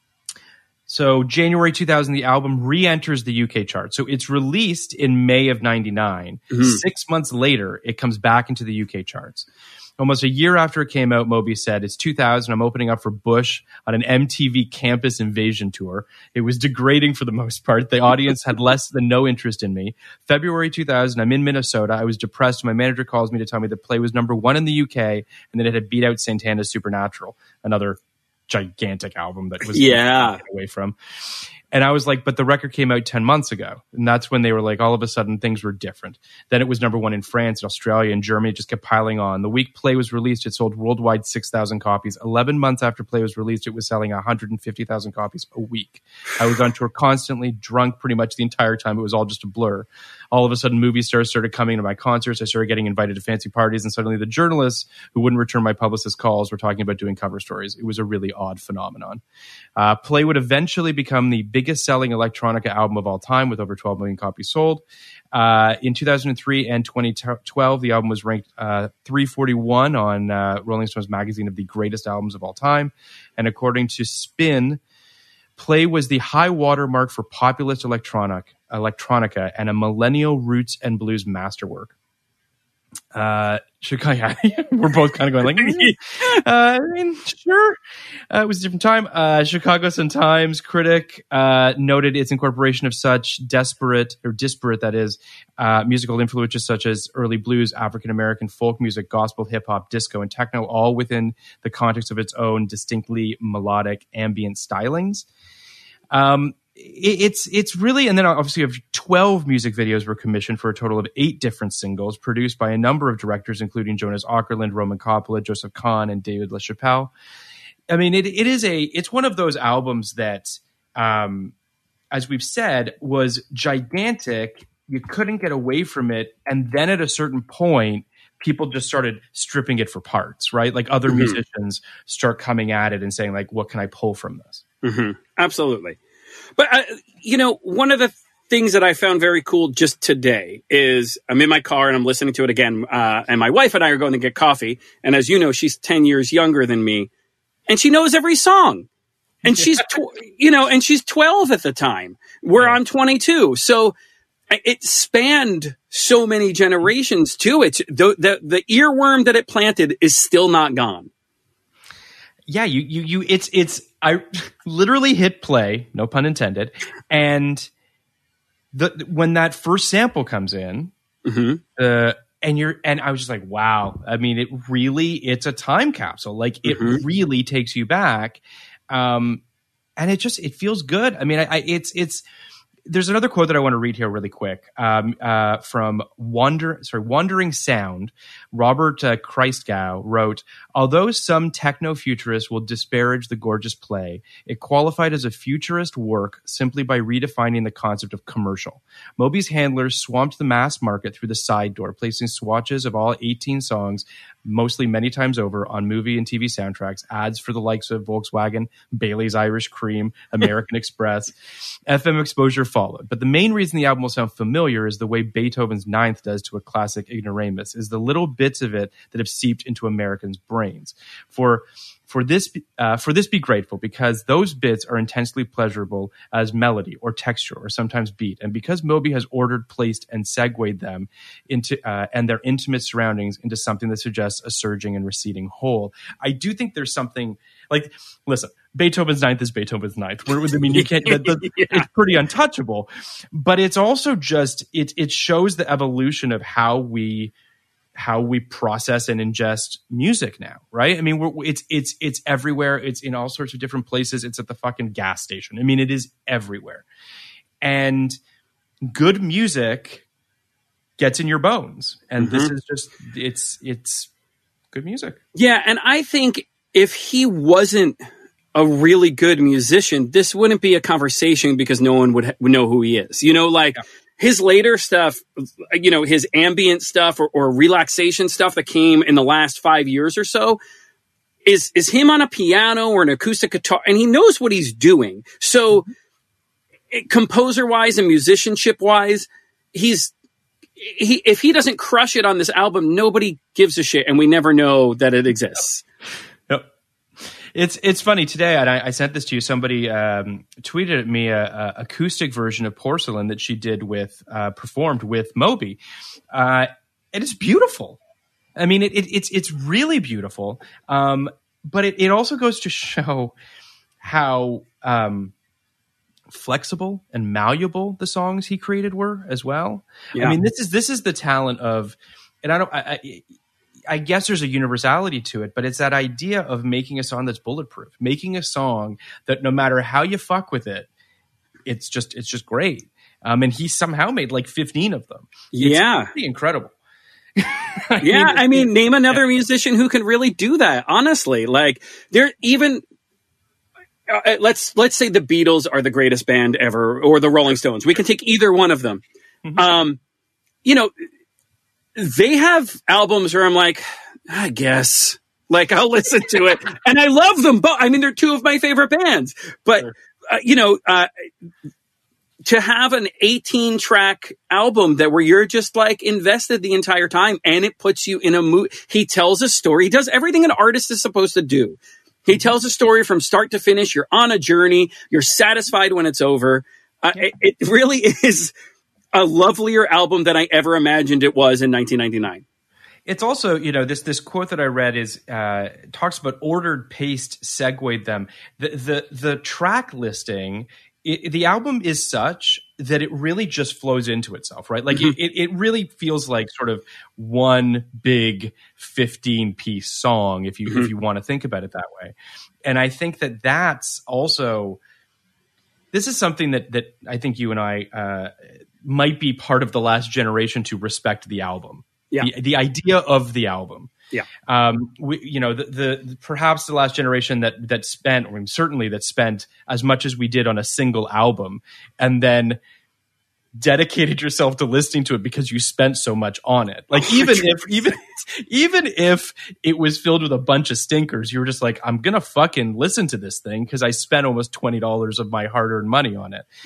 so January two thousand, the album re-enters the U K chart. So it's released in May of ninety-nine. Mm-hmm. Six months later, it comes back into the U K charts. Almost a year after it came out, Moby said, it's two thousand. I'm opening up for Bush on an M T V campus invasion tour. It was degrading for the most part. The audience had less than no interest in me. February two thousand, I'm in Minnesota. I was depressed. My manager calls me to tell me the Play was number one in the U K and that it had beat out Santana's Supernatural, another gigantic album that was yeah away from. And I was like, but the record came out ten months ago. And that's when they were like, all of a sudden things were different. Then it was number one in France and Australia and Germany. It just kept piling on. The week Play was released, it sold worldwide six thousand copies. eleven months after Play was released, it was selling one hundred fifty thousand copies a week. I was on tour constantly, drunk pretty much the entire time. It was all just a blur. All of a sudden, movie stars started coming to my concerts. I started getting invited to fancy parties. And suddenly the journalists who wouldn't return my publicist calls were talking about doing cover stories. It was a really odd phenomenon. Uh, Play would eventually become the biggest selling electronica album of all time with over twelve million copies sold. Uh, in two thousand three and twenty twelve, the album was ranked uh, three forty-one on uh, Rolling Stones magazine of the greatest albums of all time. And according to Spin, Play was the high watermark for populist electronic, electronica and a millennial roots and blues masterwork. Uh, Chicago, we're both kind of going like, mm, uh, I mean, sure. Uh, it was a different time. Uh, Chicago Sun-Times critic uh, noted its incorporation of such desperate or disparate, that is, uh, musical influences such as early blues, African-American folk music, gospel, hip-hop, disco, and techno, all within the context of its own distinctly melodic ambient stylings. Um, It's it's really, and then obviously you have twelve music videos were commissioned for a total of eight different singles produced by a number of directors, including Jonas Åkerlund, Roman Coppola, Joseph Kahn, and David LaChapelle. I mean, it it is a it's one of those albums that, um, as we've said, was gigantic. You couldn't get away from it, and then at a certain point, people just started stripping it for parts, right? Like other mm-hmm. musicians start coming at it and saying, like, "What can I pull from this?" Mm-hmm. Absolutely. But, uh, you know, one of the things that I found very cool just today is I'm in my car and I'm listening to it again. Uh, and my wife and I are going to get coffee. And as you know, she's ten years younger than me. And she knows every song. And she's, tw- you know, and she's twelve at the time, where I'm twenty-two. So it spanned so many generations too. It's the, the, the earworm that it planted is still not gone. Yeah, you, you, you, it's, it's, I literally hit play, no pun intended. And the, when that first sample comes in, mm-hmm. uh, and you're, and I was just like, wow. I mean, it really, it's a time capsule. Like it mm-hmm. really takes you back. Um, and it just, it feels good. I mean, I, I it's, it's, there's another quote that I want to read here really quick um, uh, from Wander, sorry, Wandering Sound. Robert uh, Christgau wrote, although some techno-futurists will disparage the gorgeous play, it qualified as a futurist work simply by redefining the concept of commercial. Moby's handlers swamped the mass market through the side door, placing swatches of all eighteen songs, mostly many times over, on movie and T V soundtracks, ads for the likes of Volkswagen, Bailey's Irish Cream, American Express. F M exposure followed. But the main reason the album will sound familiar is the way Beethoven's Ninth does to a classic ignoramus, is the little bits of it that have seeped into Americans' brains. For For this, uh, for this be grateful, because those bits are intensely pleasurable as melody or texture or sometimes beat. And because Moby has ordered, placed, and segued them into uh, and their intimate surroundings into something that suggests a surging and receding whole. I do think there's something like, listen, Beethoven's Ninth is Beethoven's Ninth. I mean, you can't, the, the, yeah. It's pretty untouchable, but it's also just, it, it shows the evolution of how we, how we process and ingest music now, right? I mean, we're, it's it's it's everywhere. It's in all sorts of different places. It's at the fucking gas station. I mean, it is everywhere. And good music gets in your bones. And mm-hmm. this is just, it's it's good music. Yeah, and I think if he wasn't a really good musician, this wouldn't be a conversation because no one would, ha- would know who he is. You know, like... Yeah. His later stuff, you know, his ambient stuff or, or relaxation stuff that came in the last five years or so is, is him on a piano or an acoustic guitar, and he knows what he's doing. So it, composer wise and musicianship wise, he's, he, if he doesn't crush it on this album, nobody gives a shit, and we never know that it exists. It's it's funny today, and I, I sent this to you. Somebody um, tweeted at me a, a acoustic version of Porcelain that she did with uh, performed with Moby, uh, and it's beautiful. I mean, it, it, it's it's really beautiful. Um, but it, it also goes to show how um, flexible and malleable the songs he created were as well. Yeah. I mean, this is this is the talent of, and I don't. I, I, I guess there's a universality to it, but it's that idea of making a song that's bulletproof, making a song that no matter how you fuck with it, it's just it's just great. Um, and he somehow made like fifteen of them. Yeah, it's pretty incredible. I yeah, mean, I mean, name another yeah. musician who can really do that. Honestly, like they're even. Uh, let's let's say the Beatles are the greatest band ever, or the Rolling Stones. We can take either one of them. Mm-hmm. Um, you know, they have albums where I'm like, I guess, like I'll listen to it, and I love them both. I mean, they're two of my favorite bands. But sure. uh, you know, uh, to have an eighteen track album that where you're just like invested the entire time, and it puts you in a mood. He tells a story. He does everything an artist is supposed to do. He tells a story from start to finish. You're on a journey. You're satisfied when it's over. Uh, it, it really is a lovelier album than I ever imagined it was in nineteen ninety-nine. It's also, you know, this this quote that I read is uh, talks about ordered, paced, segued them. The the the track listing. It, the album is such that it really just flows into itself, right? Like mm-hmm. it, it really feels like sort of one big fifteen piece song, if you mm-hmm. if you want to think about it that way. And I think that that's also this is something that that I think you and I uh, might be part of the last generation to respect the album, yeah, the, the idea of the album. Yeah, um, we, you know, the, the, the perhaps the last generation that that spent, or certainly that spent as much as we did on a single album, and then dedicated yourself to listening to it because you spent so much on it. Like even if even even if it was filled with a bunch of stinkers, you were just like, I'm gonna fucking listen to this thing because I spent almost twenty dollars of my hard earned money on it.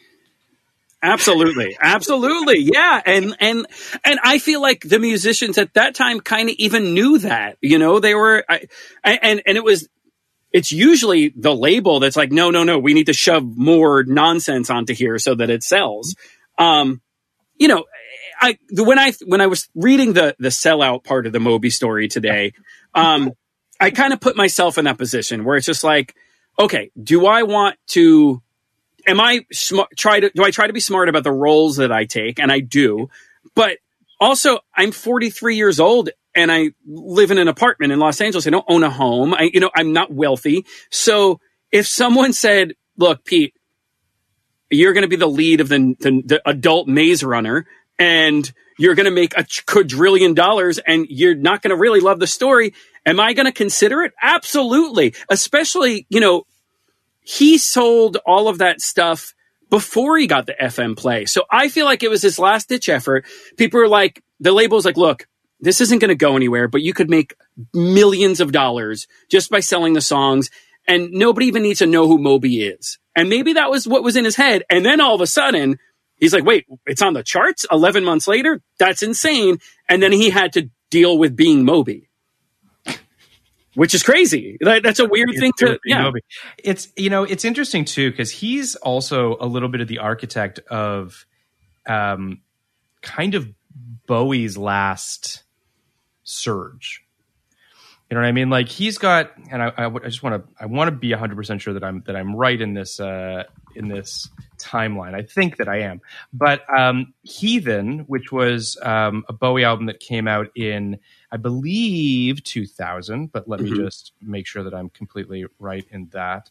Absolutely. Absolutely. Yeah. And, and, and I feel like the musicians at that time kind of even knew that, you know, they were, I, and, and it was, it's usually the label that's like, no, no, no, we need to shove more nonsense onto here so that it sells. Um, you know, I, when I, when I was reading the, the sellout part of the Moby story today, um, I kind of put myself in that position where it's just like, okay, do I want to, Am I smart? Try to do I try to be smart about the roles that I take, and I do. But also, I'm forty-three years old, and I live in an apartment in Los Angeles. I don't own a home. I, you know, I'm not wealthy. So, if someone said, "Look, Pete, you're going to be the lead of the, the, the adult Maze Runner, and you're going to make a quadrillion dollars, and you're not going to really love the story," am I going to consider it? Absolutely, especially you know. He sold all of that stuff before he got the F M play. So I feel like it was his last ditch effort. People were like, the label's like, look, this isn't going to go anywhere, but you could make millions of dollars just by selling the songs. And nobody even needs to know who Moby is. And maybe that was what was in his head. And then all of a sudden he's like, wait, it's on the charts eleven months later. That's insane. And then he had to deal with being Moby. Which is crazy. That's a weird thing to, yeah. It's, you know, it's interesting too, because he's also a little bit of the architect of um, kind of Bowie's last surge. You know what I mean? Like he's got, and I, I, I just want to, I want to be a hundred percent sure that I'm, that I'm right in this, uh, in this timeline. I think that I am, but um, Heathen, which was um, a Bowie album that came out in, I believe two thousand, but let mm-hmm. me just make sure that I'm completely right in that.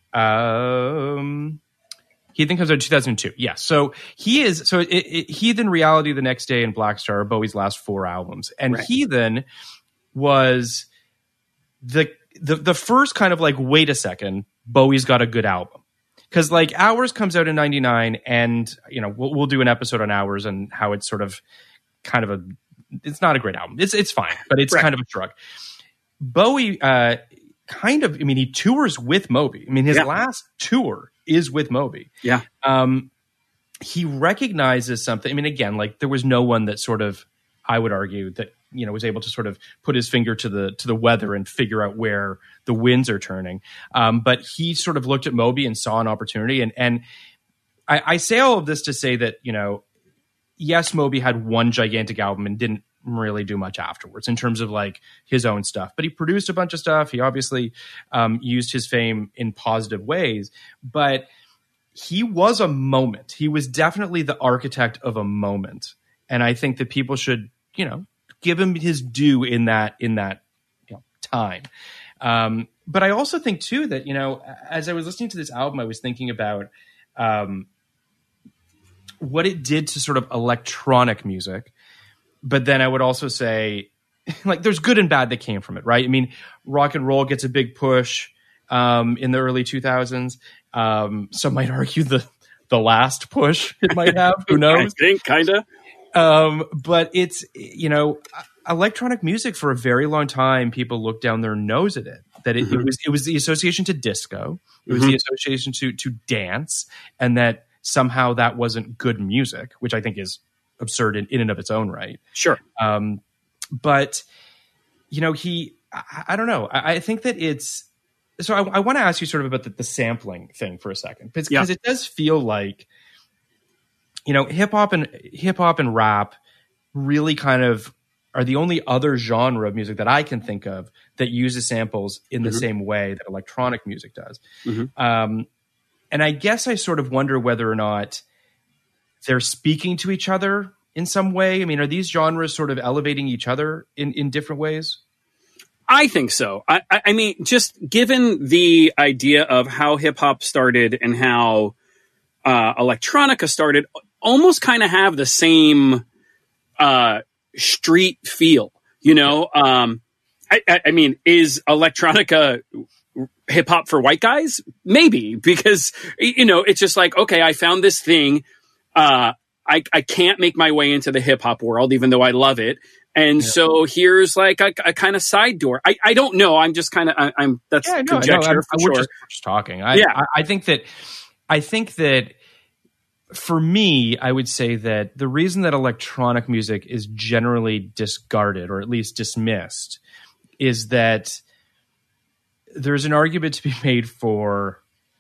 Um, Heathen comes out in two thousand two. Yeah. So he is, so it, it, Heathen, Reality, The Next Day, and Black Star are Bowie's last four albums. And right. Heathen was the, the, the first kind of like, wait a second, Bowie's got a good album. Cause like Hours comes out in ninety-nine and, you know, we'll, we'll do an episode on Hours and how it's sort of kind of a, it's not a great album. It's it's fine, but it's right. kind of a shrug. Bowie uh, kind of, I mean, he tours with Moby. I mean, his yeah. last tour is with Moby. Yeah. Um, he recognizes something. I mean, again, like there was no one that sort of, I would argue that, you know, was able to sort of put his finger to the to the weather and figure out where the winds are turning. Um, but he sort of looked at Moby and saw an opportunity. And and I, I say all of this to say that, you know, yes, Moby had one gigantic album and didn't really do much afterwards in terms of like his own stuff, but he produced a bunch of stuff. He obviously um, used his fame in positive ways, but he was a moment. He was definitely the architect of a moment. And I think that people should, you know, give him his due in that in that you know, time. Um, but I also think too that, you know, as I was listening to this album, I was thinking about um, what it did to sort of electronic music. But then I would also say, like, there's good and bad that came from it, right? I mean, rock and roll gets a big push um, in the early two thousands. Um, some might argue the the last push it might have. Who knows? I think, kind of. Um, but it's, you know, electronic music for a very long time, people looked down their nose at it. That it, mm-hmm. it was it was the association to disco, it was mm-hmm. the association to to dance, and that somehow that wasn't good music, which I think is absurd in, in and of its own right. Sure. Um, but you know, he, I, I don't know. I, I think that it's, so I, I want to ask you sort of about the, the sampling thing for a second, because yeah. it does feel like, you know, hip hop and hip hop and rap really kind of are the only other genre of music that I can think of that uses samples in the mm-hmm. same way that electronic music does. Mm-hmm. Um, and I guess I sort of wonder whether or not they're speaking to each other in some way. I mean, are these genres sort of elevating each other in, in different ways? I think so. I, I mean, just given the idea of how hip hop started and how uh, electronica started, almost kind of have the same uh, street feel, you know? Um, I, I, I mean, is electronica hip hop for white guys? Maybe, because, you know, it's just like, okay, I found this thing. Uh, I, I can't make my way into the hip hop world, even though I love it. And yeah. so here's like a, a kind of side door. I, I don't know. I'm just kind of, I'm, that's yeah, no, conjecture. No, for we're, sure. just, we're just talking. I, yeah. I, I think that, I think that for me, I would say that the reason that electronic music is generally discarded, or at least dismissed, is that there's an argument to be made for.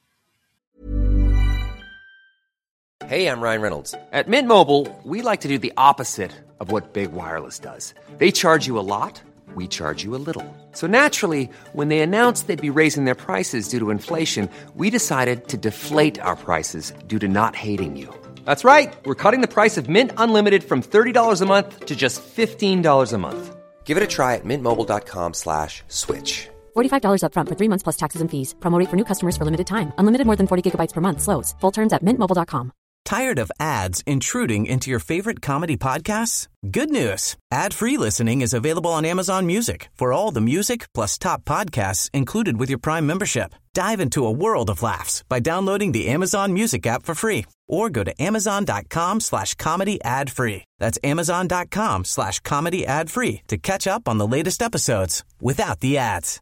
Hey, I'm Ryan Reynolds. At Mint Mobile, we like to do the opposite of what Big Wireless does. They charge you a lot, we charge you a little. So naturally, when they announced they'd be raising their prices due to inflation, we decided to deflate our prices due to not hating you. That's right. We're cutting the price of Mint Unlimited from thirty dollars a month to just fifteen dollars a month. Give it a try at mintmobile.com slash switch. forty-five dollars up front for three months plus taxes and fees. Promo rate for new customers for limited time. Unlimited more than forty gigabytes per month slows. Full terms at mint mobile dot com. Tired of ads intruding into your favorite comedy podcasts? Good news. Ad-free listening is available on Amazon Music for all the music plus top podcasts included with your Prime membership. Dive into a world of laughs by downloading the Amazon Music app for free or go to amazon.com slash comedy ad free. That's amazon.com slash comedy ad free to catch up on the latest episodes without the ads.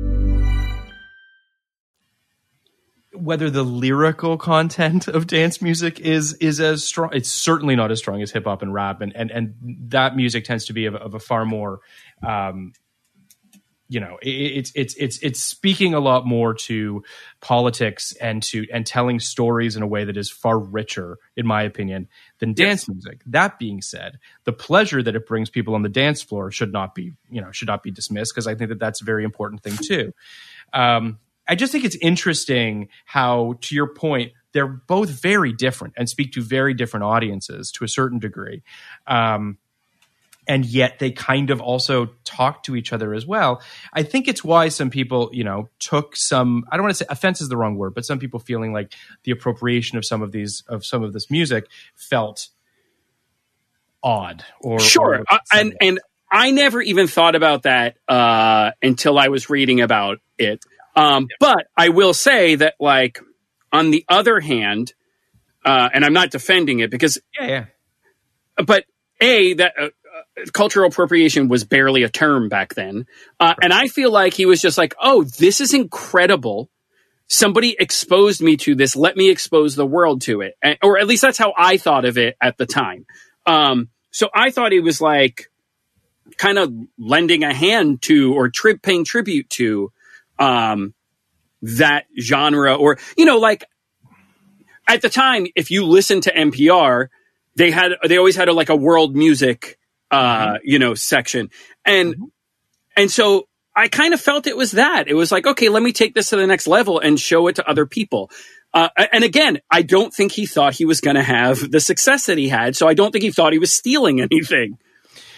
Whether the lyrical content of dance music is is as strong, it's certainly not as strong as hip hop and rap, and and and that music tends to be of, of a far more, um, you know, it, it's it's it's it's speaking a lot more to politics and to and telling stories in a way that is far richer, in my opinion, than dance yes. music. That being said, the pleasure that it brings people on the dance floor should not be, you know, should not be dismissed, because I think that that's a very important thing too. Um, I just think it's interesting how, to your point, they're both very different and speak to very different audiences to a certain degree. Um, and yet they kind of also talk to each other as well. I think it's why some people, you know, took some, I don't want to say offense is the wrong word, but some people feeling like the appropriation of some of these, of some of this music felt odd or. Sure. Or uh, and, and I never even thought about that uh, until I was reading about it. Um, but I will say that, like, on the other hand, uh, and I'm not defending it because, yeah, yeah. but A, that uh, uh, cultural appropriation was barely a term back then. Uh, and I feel like he was just like, oh, this is incredible. Somebody exposed me to this. Let me expose the world to it. And, or at least that's how I thought of it at the time. Um, so I thought he was like kind of lending a hand to, or tri- paying tribute to, Um, that genre, or, you know, like at the time, if you listen to N P R, they had, they always had a, like a world music, uh, mm-hmm. you know, section. And, mm-hmm. and so I kind of felt it was that. It was like, okay, let me take this to the next level and show it to other people. Uh, and again, I don't think he thought he was going to have the success that he had. So I don't think he thought he was stealing anything.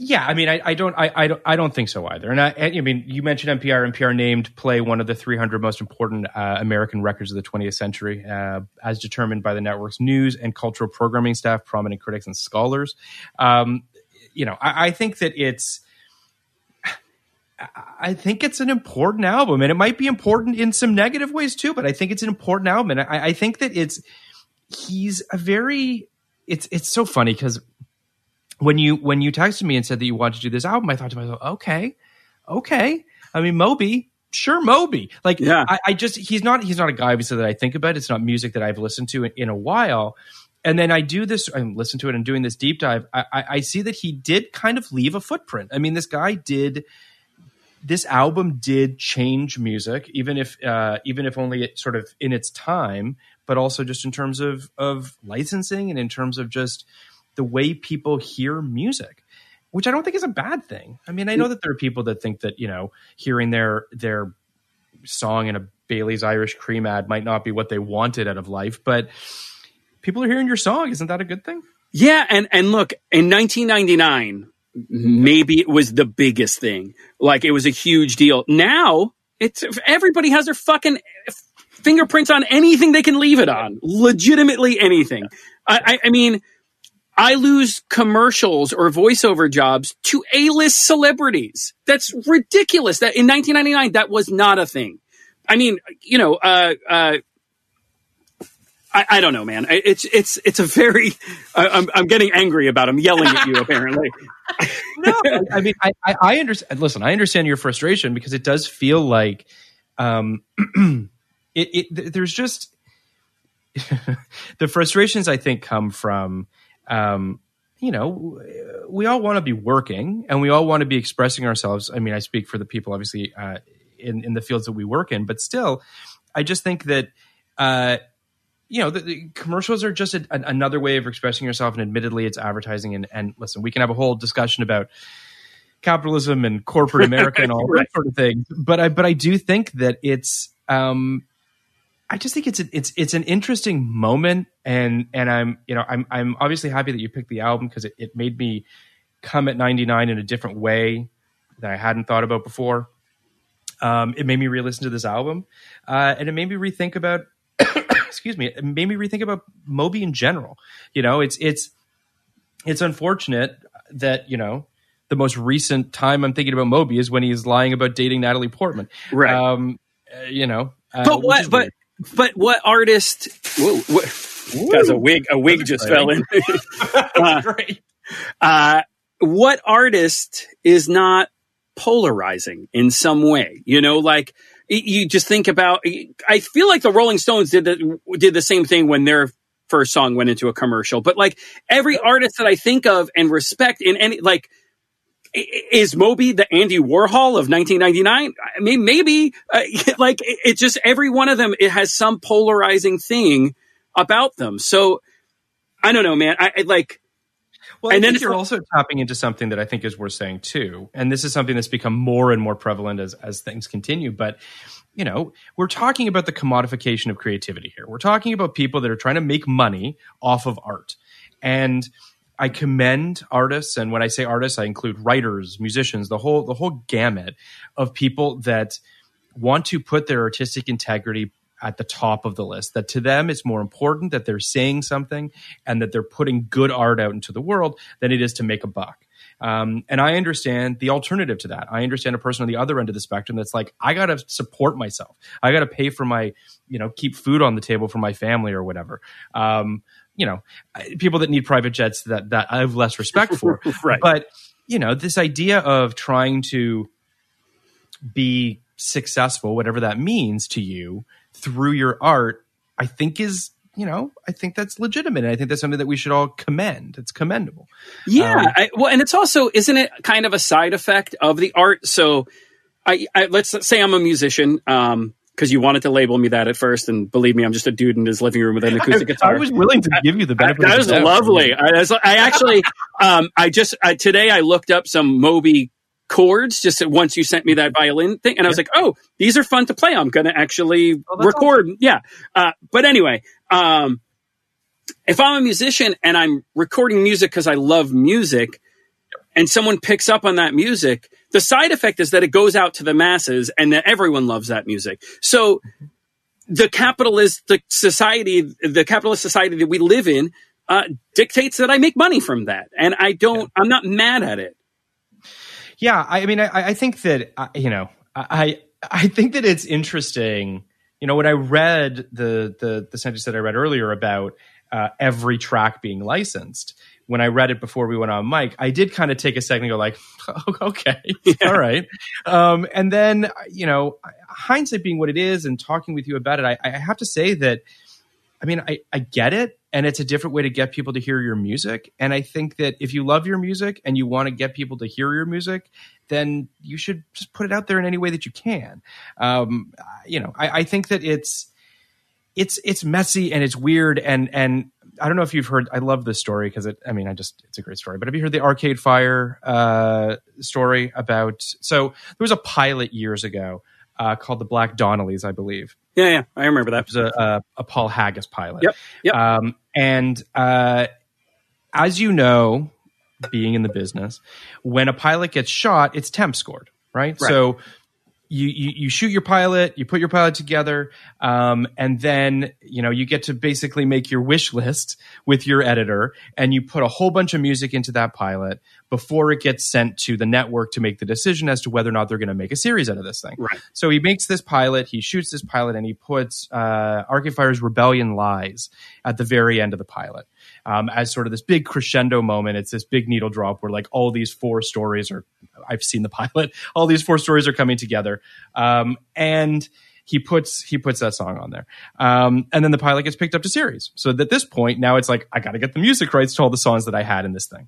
Yeah, I mean, I, I don't, I, I don't, I don't think so either. And I, I mean, you mentioned N P R. N P R named Play one of the three hundred most important uh, American records of the twentieth century, uh, as determined by the network's news and cultural programming staff, prominent critics, and scholars. Um, you know, I, I think that it's, I think it's an important album, and it might be important in some negative ways too. But I think it's an important album, and I, I think that it's he's a very, it's it's so funny because. When you when you texted me and said that you wanted to do this album, I thought to myself, okay, okay. I mean, Moby, sure, Moby. Like, yeah. I, I just he's not he's not a guy obviously that I think about. It's not music that I've listened to in, in a while. And then I do this, I listen to it and doing this deep dive. I, I, I see that he did kind of leave a footprint. I mean, this guy did. This album did change music, even if uh, even if only it sort of in its time, but also just in terms of of licensing and in terms of just. The way people hear music, which I don't think is a bad thing. I mean, I know that there are people that think that, you know, hearing their their song in a Bailey's Irish Cream ad might not be what they wanted out of life, but people are hearing your song. Isn't that a good thing? Yeah, and and look, in nineteen ninety-nine, maybe it was the biggest thing. Like, it was a huge deal. Now, it's everybody has their fucking fingerprints on anything they can leave it on. Legitimately anything. I, I, I mean... I lose commercials or voiceover jobs to A-list celebrities. That's ridiculous. That in nineteen ninety-nine, that was not a thing. I mean, you know, uh, uh, I, I don't know, man. It's it's it's a very. Uh, I'm I'm getting angry about him yelling at you. Apparently, no. I mean, I, I I understand. Listen, I understand your frustration because it does feel like, um, it, it there's just the frustrations I think come from. Um, you know, we all want to be working and we all want to be expressing ourselves. I mean, I speak for the people, obviously, uh, in, in the fields that we work in, but still, I just think that, uh, you know, the, the commercials are just a, a, another way of expressing yourself. And admittedly, it's advertising. And, and listen, we can have a whole discussion about capitalism and corporate America and all right. that sort of thing. But I, but I do think that it's, um, I just think it's a, it's it's an interesting moment, and and I'm you know I'm I'm obviously happy that you picked the album because it, it made me come at ninety-nine in a different way that I hadn't thought about before. Um, it made me re-listen to this album, uh, and it made me rethink about excuse me, it made me rethink about Moby in general. You know, it's it's it's unfortunate that you know the most recent time I'm thinking about Moby is when he's lying about dating Natalie Portman, right? Um, uh, you know, uh, but what but. Weird. But what artist? Whoa, whoa, Guys, a wig, a wig just fell in. uh, great. Uh, what artist is not polarizing in some way? You know, like you just think about. I feel like the Rolling Stones did the did the same thing when their first song went into a commercial. But like every artist that I think of and respect in any like. Is Moby the Andy Warhol of nineteen ninety-nine? I mean, maybe. Uh, like, it, it just, every one of them, it has some polarizing thing about them. So, I don't know, man. I, I like... Well, and I then think you're also tapping into something that I think is worth saying, too. And this is something that's become more and more prevalent as, as things continue. But, you know, we're talking about the commodification of creativity here. We're talking about people that are trying to make money off of art. And... I commend artists, and when I say artists, I include writers, musicians, the whole the whole gamut of people that want to put their artistic integrity at the top of the list. That to them, it's more important that they're saying something and that they're putting good art out into the world than it is to make a buck. Um, and I understand the alternative to that. I understand a person on the other end of the spectrum that's like, I got to support myself. I got to pay for my, you know, keep food on the table for my family or whatever. Um, you know, people that need private jets that, that I have less respect for. Right. But, you know, this idea of trying to be successful, whatever that means to you through your art, I think is, you know, I think that's legitimate. And I think that's something that we should all commend. It's commendable. Yeah. Um, I, well, and it's also, isn't it kind of a side effect of the art? So I, I let's say I'm a musician, um, because you wanted to label me that at first, and believe me, I'm just a dude in his living room with an acoustic I, guitar. I was willing to give you the benefit. I, that of was the doubt. lovely. I, was, I actually, um, I just I, today I looked up some Moby chords just once you sent me that violin thing, and I was yeah. like, oh, these are fun to play. I'm going to actually oh, record. Awesome. Yeah. Uh, but anyway, um, if I'm a musician and I'm recording music because I love music, and someone picks up on that music, the side effect is that it goes out to the masses and that everyone loves that music. So the capitalist the society, the capitalist society that we live in, uh, dictates that I make money from that. And I don't, I'm not mad at it. Yeah. I mean, I, I think that, uh, you know, I, I think that it's interesting. You know, when I read the, the, the sentence that I read earlier about uh, every track being licensed, when I read it before we went on mic, I did kind of take a second and go like, oh, okay, yeah. All right. Um, and then, you know, hindsight being what it is and talking with you about it, I, I have to say that, I mean, I, I get it. And it's a different way to get people to hear your music. And I think that if you love your music and you want to get people to hear your music, then you should just put it out there in any way that you can. Um, you know, I, I think that it's, it's, it's messy and it's weird. And, and, I don't know if you've heard, I love this story because it, I mean, I just, it's a great story, but have you heard the Arcade Fire uh, story about, so there was a pilot years ago uh, called the Black Donnellys, I believe. Yeah, yeah, I remember that. It was a, a, a Paul Haggis pilot. Yep, yep. Um, and uh, as you know, being in the business, when a pilot gets shot, it's temp scored, right? Right. So You, you you shoot your pilot, you put your pilot together, um, and then you know you get to basically make your wish list with your editor, and you put a whole bunch of music into that pilot before it gets sent to the network to make the decision as to whether or not they're going to make a series out of this thing. Right. So he makes this pilot, he shoots this pilot, and he puts uh, Arcade Fire's Rebellion Lies at the very end of the pilot. Um, as sort of this big crescendo moment. It's this big needle drop where like all these four stories are, I've seen the pilot, all these four stories are coming together. Um, and he puts, he puts that song on there. Um, and then the pilot gets picked up to series. So at this point, now it's like, I got to get the music rights to all the songs that I had in this thing.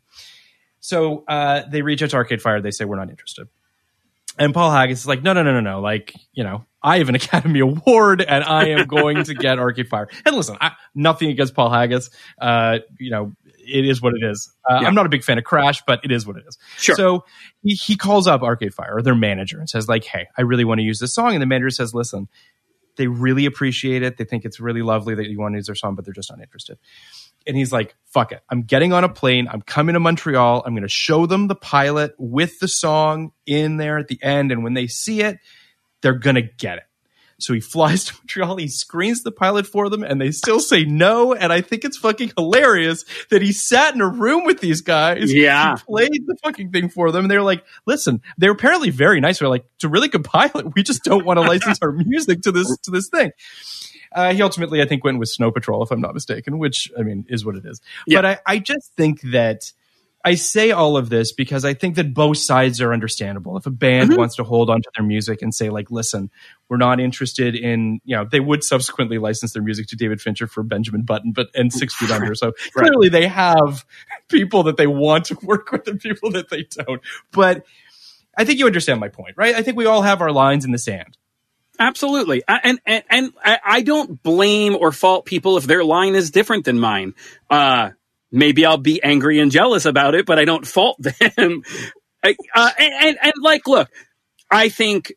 So uh, they reach out to Arcade Fire. They say, we're not interested. And Paul Haggis is like, no, no, no, no, no. Like, you know, I have an Academy Award and I am going to get Arcade Fire. And listen, I, nothing against Paul Haggis. Uh, you know, it is what it is. Uh, yeah. I'm not a big fan of Crash, but it is what it is. Sure. So he, he calls up Arcade Fire, or their manager, and says like, hey, I really want to use this song. And the manager says, listen, they really appreciate it. They think it's really lovely that you want to use their song, but they're just not interested. And he's like, fuck it. I'm getting on a plane. I'm coming to Montreal. I'm going to show them the pilot with the song in there at the end. And when they see it, they're going to get it. So he flies to Montreal. He screens the pilot for them and they still say no. And I think it's fucking hilarious that he sat in a room with these guys. Yeah. He played the fucking thing for them. And they're like, listen, they're apparently very nice. They're like, it's a really good pilot. We just don't want to license our music to this, to this thing. Uh, he ultimately, I think, went with Snow Patrol, if I'm not mistaken, which, I mean, is what it is. Yeah. But I, I just think that I say all of this because I think that both sides are understandable. If a band mm-hmm. wants to hold onto their music and say, like, listen, we're not interested in, you know, they would subsequently license their music to David Fincher for Benjamin Button, but and Six Feet Under. So right. Clearly they have people that they want to work with and people that they don't. But I think you understand my point, right? I think we all have our lines in the sand. Absolutely. And, and, and I don't blame or fault people if their line is different than mine. Uh, maybe I'll be angry and jealous about it, but I don't fault them. I, uh, and, and, and like, look, I think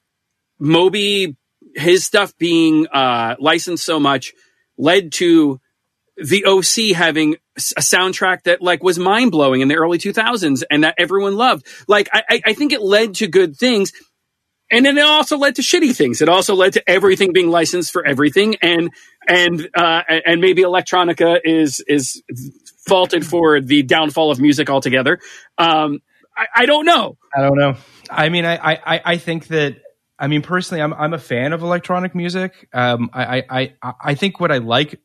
Moby, his stuff being uh, licensed so much led to the O C having a soundtrack that like was mind blowing in the early two thousands and that everyone loved. Like, I, I think it led to good things. And then it also led to shitty things. It also led to everything being licensed for everything, and and uh, and maybe electronica is is faulted for the downfall of music altogether. Um, I, I don't know. I don't know. I mean, I, I I think that. I mean, personally, I'm I'm a fan of electronic music. Um, I I I think what I like.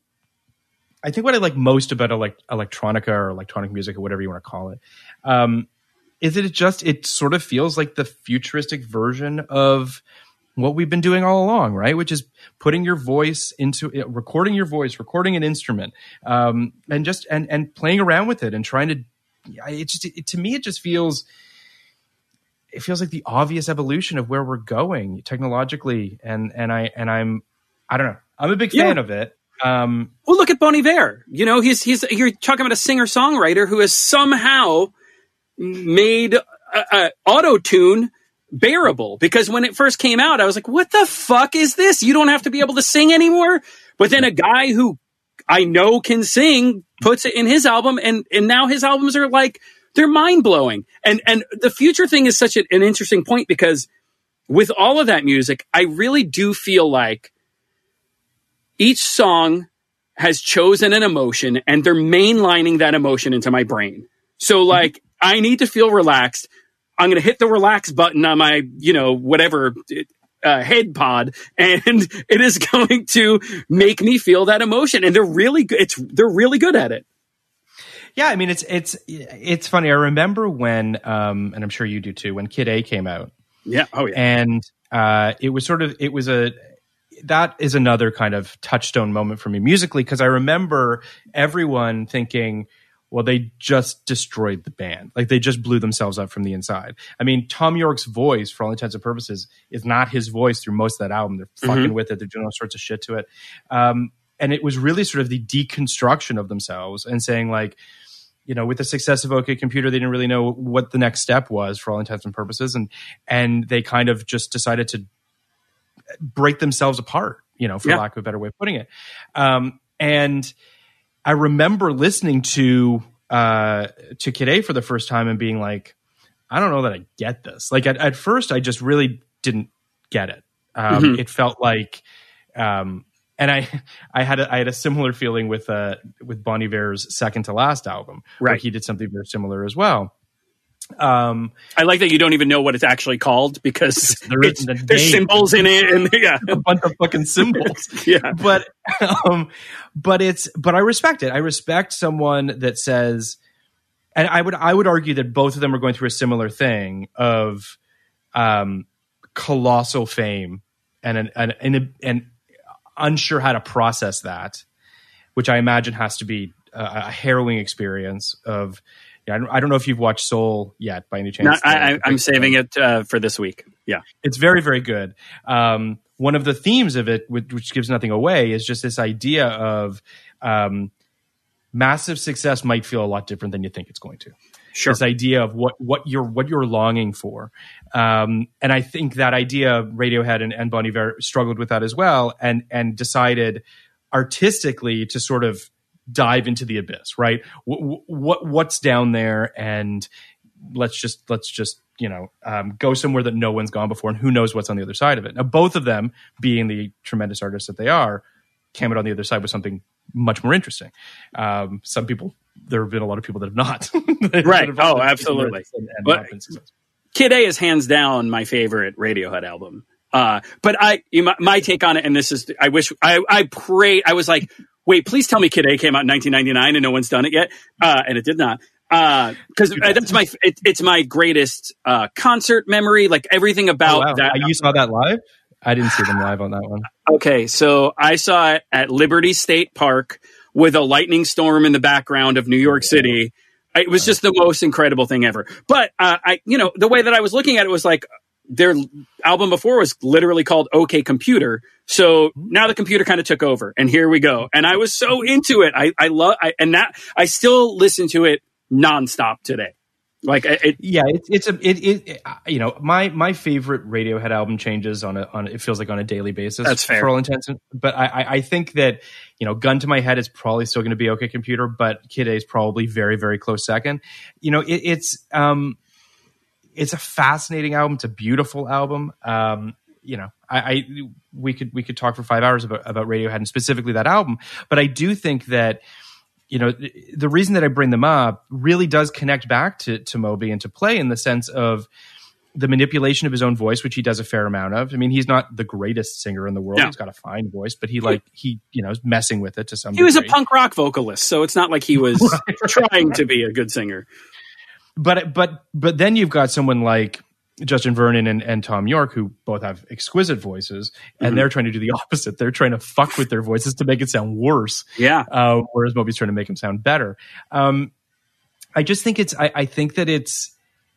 I think what I like most about elect- electronica or electronic music or whatever you want to call it. Um, Is it just, it sort of feels like the futuristic version of what we've been doing all along, right? Which is putting your voice into, recording your voice, recording an instrument, um, and just, and, and playing around with it and trying to, it just, it, to me, it just feels, it feels like the obvious evolution of where we're going technologically. And, and I, and I'm, I don't know, I'm a big fan yeah. of it. Um, well, look at Bon Iver. You know, he's, he's, you're talking about a singer-songwriter who has somehow made uh, uh, auto-tune bearable, because when it first came out, I was like, what the fuck is this? You don't have to be able to sing anymore. But then a guy who I know can sing puts it in his album, and, and now his albums are like they're mind blowing. And and the future thing is such a, an interesting point because with all of that music, I really do feel like each song has chosen an emotion and they're mainlining that emotion into my brain. So like, mm-hmm. I need to feel relaxed. I'm going to hit the relax button on my, you know, whatever uh, head pod, and it is going to make me feel that emotion. And they're really good. It's they're really good at it. Yeah, I mean, it's it's it's funny. I remember when, um, and I'm sure you do too, when Kid A came out. Yeah. Oh yeah. And uh, it was sort of it was a that is another kind of touchstone moment for me musically, because I remember everyone thinking, well, they just destroyed the band. Like, they just blew themselves up from the inside. I mean, Tom York's voice, for all intents and purposes, is not his voice through most of that album. They're fucking mm-hmm. with it. They're doing all sorts of shit to it. Um, and it was really sort of the deconstruction of themselves and saying, like, you know, with the success of OK Computer, they didn't really know what the next step was for all intents and purposes. And, and they kind of just decided to break themselves apart, you know, for yeah. lack of a better way of putting it. Um, and I remember listening to uh, to Kid A for the first time and being like, I don't know that I get this. Like, at, at first, I just really didn't get it. Um, mm-hmm. It felt like, um, and I I had a, I had a similar feeling with uh, with Bon Iver's second to last album, right. where he did something very similar as well. Um, I like that you don't even know what it's actually called because there it's, the there's symbols in it, and yeah, a bunch of fucking symbols. yeah, but um, but it's but I respect it. I respect someone that says, and I would I would argue that both of them are going through a similar thing of um, colossal fame and an and, and and unsure how to process that, which I imagine has to be a, a harrowing experience of. Yeah, I don't, I don't know if you've watched Soul yet by any chance. No, I, I, I'm saving it uh, for this week. Yeah. It's very, very good. Um, one of the themes of it, which, which gives nothing away, is just this idea of um, massive success might feel a lot different than you think it's going to. Sure. This idea of what, what you're what you're longing for. Um, and I think that idea, Radiohead and, and Bon Iver struggled with that as well, and and decided artistically to sort of dive into the abyss, right? What, what what's down there, and let's just let's just you know um, go somewhere that no one's gone before, and who knows what's on the other side of it. Now, both of them, being the tremendous artists that they are, came out on the other side with something much more interesting. Um, some people, there have been a lot of people that have not. that right? have oh, absolutely. And, and but Kid A is hands down my favorite Radiohead album. Uh, but I, my, my take on it, and this is, I wish, I, I pray, I was like, wait, please tell me Kid A came out in nineteen ninety-nine and no one's done it yet. Uh, and it did not. Uh, cause that's my, it, it's my greatest, uh, concert memory. Like everything about oh, wow. that. You saw that live? I didn't see them live on that one. Okay. So I saw it at Liberty State Park with a lightning storm in the background of New York City. It was just the most incredible thing ever. But, uh, I, you know, the way that I was looking at it was like, their album before was literally called OK Computer. So now the computer kind of took over, and here we go. And I was so into it. I, I love, I, and that I still listen to it nonstop today. Like, it, yeah, it's, it's a, it, it, it, you know, my, my favorite Radiohead album changes on a, on, it feels like on a daily basis. That's fair. For all intents. But I, I, I think that, you know, gun to my head is probably still going to be OK Computer, but Kid A is probably very, very close second. You know, it, it's, um, it's a fascinating album. It's a beautiful album. Um, you know, I, I we could we could talk for five hours about, about Radiohead and specifically that album. But I do think that, you know, the, the reason that I bring them up really does connect back to to Moby and to Play in the sense of the manipulation of his own voice, which he does a fair amount of. I mean, he's not the greatest singer in the world. No. He's got a fine voice, but he like he you know is messing with it to some. He degree. was a punk rock vocalist, so it's not like he was trying to be a good singer. But but but then you've got someone like Justin Vernon and, and Tom York, who both have exquisite voices, and mm-hmm. they're trying to do the opposite. They're trying to fuck with their voices to make it sound worse. Yeah. Uh, whereas Moby's trying to make them sound better. Um, I just think it's. I, I think that it's.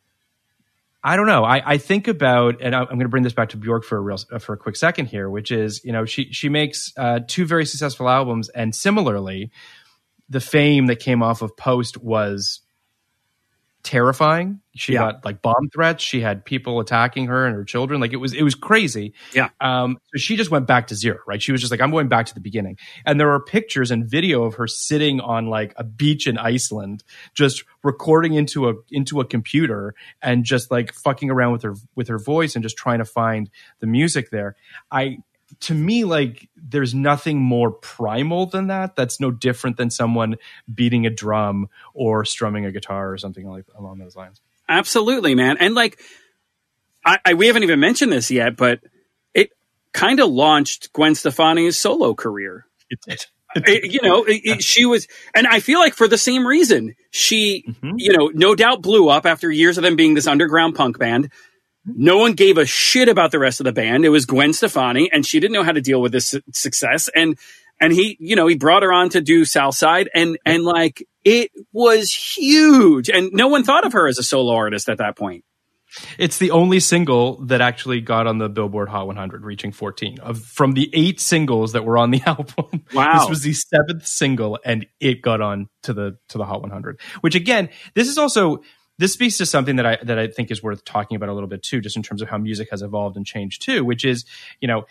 I don't know. I, I think about, and I'm going to bring this back to Bjork for a real for a quick second here, which is, you know, she she makes uh, two very successful albums, and similarly, the fame that came off of Post was terrifying. She Yeah. got like bomb threats. She had people attacking her and her children. Like it was, it was crazy. Yeah. Um, so she just went back to zero, right? She was just like, I'm going back to the beginning. And there are pictures and video of her sitting on like a beach in Iceland, just recording into a, into a computer and just like fucking around with her, with her voice and just trying to find the music there. I, to me, like there's nothing more primal than that. That's no different than someone beating a drum or strumming a guitar or something like along those lines. Absolutely, man. And like, I, I we haven't even mentioned this yet, but it kind of launched Gwen Stefani's solo career. It did. It, you know, it, it, she was, and I feel like for the same reason, she, mm-hmm. you know, no doubt blew up after years of them being this underground punk band. No one gave a shit about the rest of the band. It was Gwen Stefani, and she didn't know how to deal with this su- success. And and he, you know, he brought her on to do Southside, and and like it was huge. And no one thought of her as a solo artist at that point. It's the only single that actually got on the Billboard Hot one hundred, reaching fourteen. Of from the eight singles that were on the album, wow. This was the seventh single, and it got on to the to the Hot one hundred. Which again, this is also. This speaks to something that I that I think is worth talking about a little bit too, just in terms of how music has evolved and changed too, which is, you know,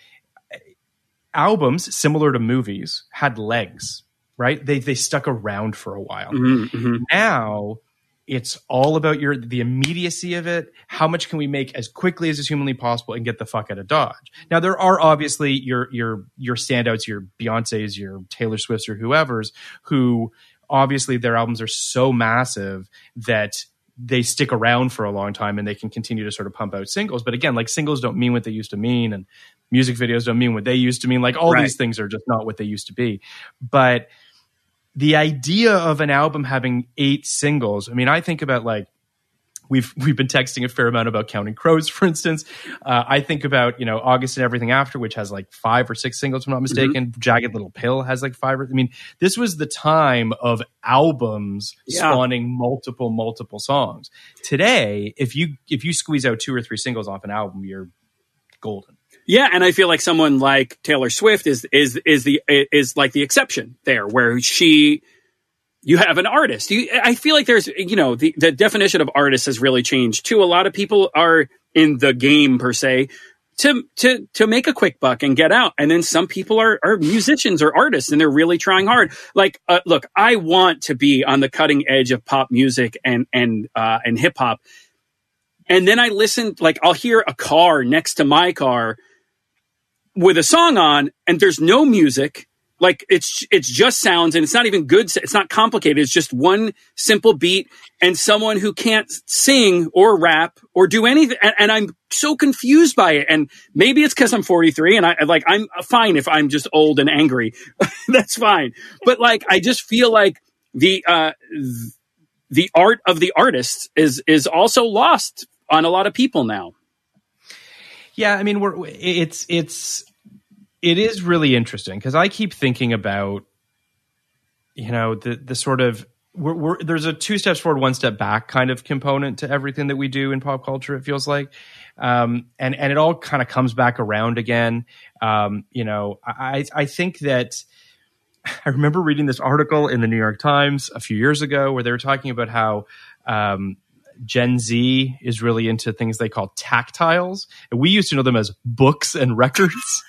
albums similar to movies had legs, right? They they stuck around for a while. Mm-hmm, mm-hmm. Now it's all about your the immediacy of it. How much can we make as quickly as is humanly possible and get the fuck out of Dodge? Now there are obviously your your your standouts, your Beyoncé's, your Taylor Swift's, or whoever's, who obviously their albums are so massive that they stick around for a long time and they can continue to sort of pump out singles. But again, like singles don't mean what they used to mean, and music videos don't mean what they used to mean. Like all right. these things are just not what they used to be. But the idea of an album having eight singles, I mean, I think about like, We've we've been texting a fair amount about Counting Crows, for instance. Uh, I think about, you know, August and Everything After, which has like five or six singles, if I'm not mistaken. Mm-hmm. Jagged Little Pill has like five. Or, I mean, this was the time of albums yeah. spawning multiple, multiple songs. Today, if you if you squeeze out two or three singles off an album, you're golden. Yeah, and I feel like someone like Taylor Swift is is is the is like the exception there, where she. You have an artist. You, I feel like there's, you know, the, the definition of artist has really changed too. A lot of people are in the game per se to, to, to make a quick buck and get out. And then some people are, are musicians or artists and they're really trying hard. Like, uh, look, I want to be on the cutting edge of pop music and, and, uh, and hip hop. And then I listen, like I'll hear a car next to my car with a song on and there's no music. Like it's it's just sounds and it's not even good. It's not complicated. It's just one simple beat and someone who can't sing or rap or do anything. And, and I'm so confused by it. And maybe it's because I'm forty-three and I like I'm fine if I'm just old and angry. That's fine. But like I just feel like the uh, the art of the artist is is also lost on a lot of people now. Yeah, I mean, we're it's it's. It is really interesting because I keep thinking about, you know, the the sort of we're, we're, there's a two steps forward, one step back kind of component to everything that we do in pop culture. It feels like, um, and and it all kind of comes back around again. Um, you know, I I think that I remember reading this article in the New York Times a few years ago where they were talking about how. Um, Gen Z is really into things they call tactiles. And we used to know them as books and records.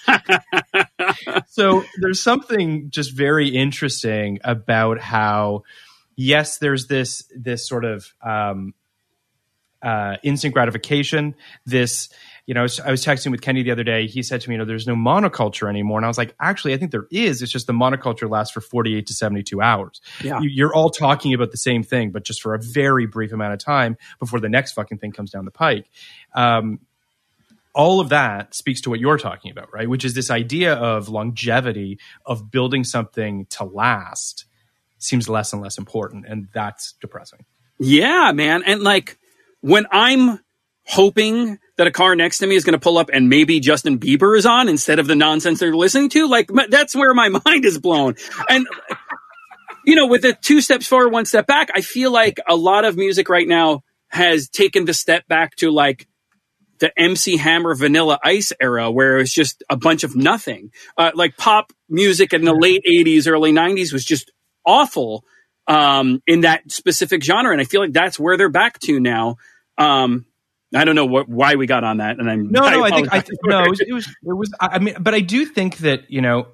So there's something just very interesting about how, yes, there's this, this sort of um, uh, instant gratification, this, you know, I was texting with Kenny the other day. He said to me, you know, there's no monoculture anymore. And I was like, actually, I think there is. It's just the monoculture lasts for forty-eight to seventy-two hours. Yeah. You, you're all talking about the same thing, but just for a very brief amount of time before the next fucking thing comes down the pike. Um, all of that speaks to what you're talking about, right? Which is this idea of longevity, of building something to last seems less and less important. And that's depressing. Yeah, man. And like when I'm hoping that a car next to me is going to pull up and maybe Justin Bieber is on instead of the nonsense they're listening to. Like that's where my mind is blown. And, you know, with the two steps forward, one step back, I feel like a lot of music right now has taken the step back to like the M C Hammer Vanilla Ice era where it's just a bunch of nothing. Uh, like pop music in the late eighties, early nineties was just awful. um, in that specific genre. And I feel like that's where they're back to now. Um, I don't know what, why we got on that. And I'm no, I no, I think, I th- no, it was, it was, it was, I mean, but I do think that, you know,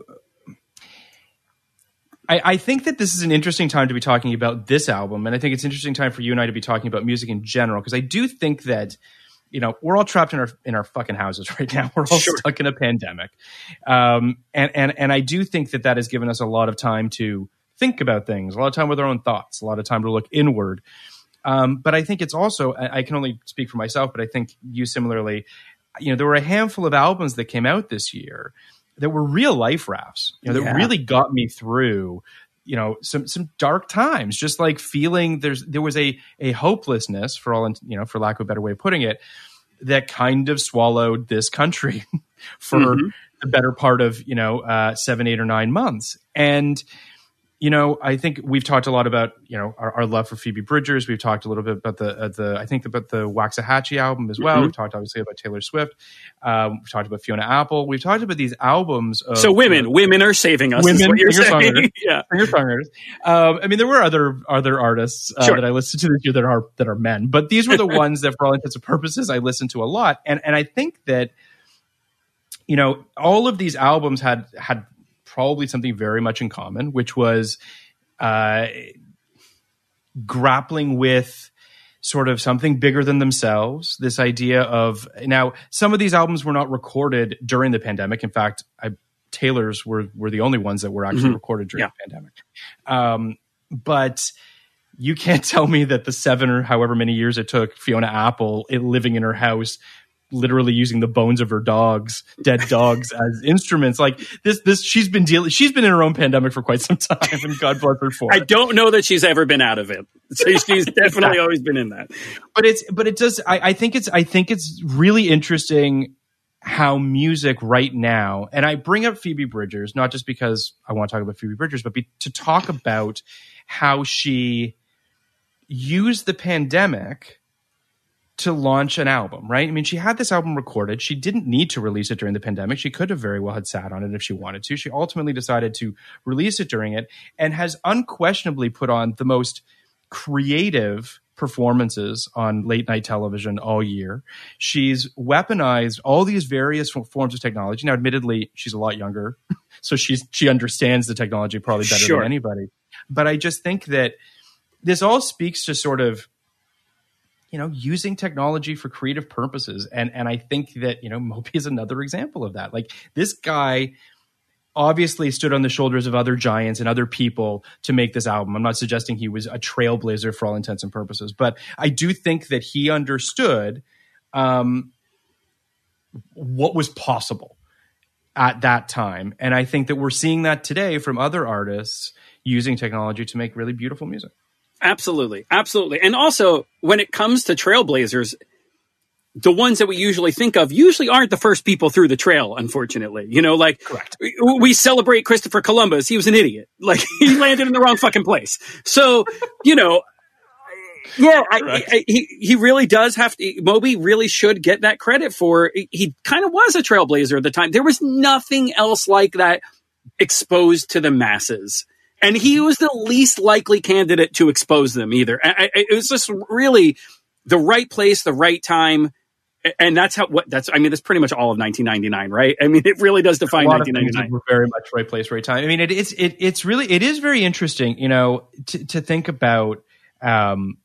I, I think that this is an interesting time to be talking about this album. And I think it's an interesting time for you and I to be talking about music in general. Cause I do think that, you know, we're all trapped in our, in our fucking houses right now. We're all sure. stuck in a pandemic. Um, and, and, and I do think that that has given us a lot of time to think about things, a lot of time with our own thoughts, a lot of time to look inward. Um, but I think it's also, I, I can only speak for myself, but I think you similarly, you know, there were a handful of albums that came out this year that were real life raps, you know, that yeah. really got me through, you know, some, some dark times, just like feeling there's, there was a, a hopelessness for all, you know, for lack of a better way of putting it, that kind of swallowed this country for mm-hmm. the better part of, you know, uh, seven, eight or nine months. And, you know, I think we've talked a lot about, you know, our, our love for Phoebe Bridgers. We've talked a little bit about the, uh, the I think about the Waxahachie album as well. Mm-hmm. We've talked obviously about Taylor Swift. Um, we've talked about Fiona Apple. We've talked about these albums. Of, so women, you know, women are saving us. Women, is what you're singer-songwriters. yeah. Singer-songwriters. Um, I mean, there were other other artists uh, sure. that I listened to this year that are that are men, but these were the ones that, for all intents and purposes, I listened to a lot. And and I think that, you know, all of these albums had had probably something very much in common, which was uh, grappling with sort of something bigger than themselves. This idea of, now, some of these albums were not recorded during the pandemic. In fact, I, Taylor's were were the only ones that were actually mm-hmm. recorded during yeah. the pandemic. Um, but you can't tell me that the seven or however many years it took Fiona Apple it, living in her house, literally using the bones of her dogs, dead dogs, as instruments. Like this, this she's been dealing. She's been in her own pandemic for quite some time, and God bless her for it. I don't know that she's ever been out of it. So she's definitely always been in that. But it's, but it does. I, I think it's, I think it's really interesting how music right now, and I bring up Phoebe Bridgers not just because I want to talk about Phoebe Bridgers, but be, to talk about how she used the pandemic to launch an album, right? I mean, she had this album recorded. She didn't need to release it during the pandemic. She could have very well had sat on it if she wanted to. She ultimately decided to release it during it and has unquestionably put on the most creative performances on late night television all year. She's weaponized all these various forms of technology. Now, admittedly, she's a lot younger, so she's she understands the technology probably better sure. than anybody. But I just think that this all speaks to sort of, you know, using technology for creative purposes. And, and I think that, you know, Moby is another example of that. Like, this guy obviously stood on the shoulders of other giants and other people to make this album. I'm not suggesting he was a trailblazer for all intents and purposes, but I do think that he understood um, what was possible at that time. And I think that we're seeing that today from other artists using technology to make really beautiful music. Absolutely. Absolutely. And also, when it comes to trailblazers, the ones that we usually think of usually aren't the first people through the trail, unfortunately. You know, like, Correct. We, we celebrate Christopher Columbus. He was an idiot. Like, he landed in the wrong fucking place. So, you know, yeah, I, I, he, he really does have to, Moby really should get that credit for, he kind of was a trailblazer at the time. There was nothing else like that exposed to the masses. And he was the least likely candidate to expose them either. I, I, it was just really the right place, the right time. And that's how, what that's, I mean, that's pretty much all of nineteen ninety-nine, right? I mean, it really does define nineteen ninety-nine. We're very much right place, right time. I mean, it, it's, it, it's really, it is very interesting, you know, to, to think about, um,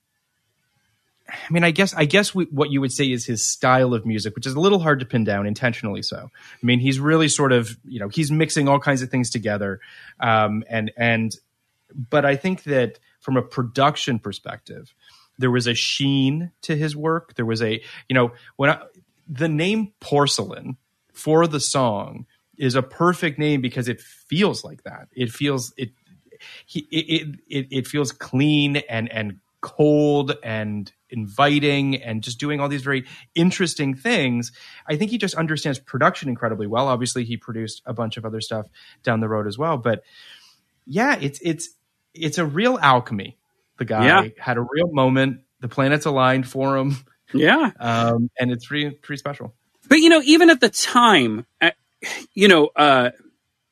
I mean, I guess, I guess we, what you would say is his style of music, which is a little hard to pin down, intentionally so. I mean, he's really sort of, you know, he's mixing all kinds of things together. Um, and, and, but I think that from a production perspective, there was a sheen to his work. There was a, you know, when I, the name Porcelain for the song is a perfect name because it feels like that. It feels, it, he, it, it, it feels clean and, and cold and inviting and just doing all these very interesting things. I think he just understands production incredibly well. Obviously, he produced a bunch of other stuff down the road as well. But yeah, it's it's it's a real alchemy. The guy yeah. had a real moment. The planets aligned for him. Yeah, um, and it's pretty pretty special. But you know, even at the time, uh, you know. Uh,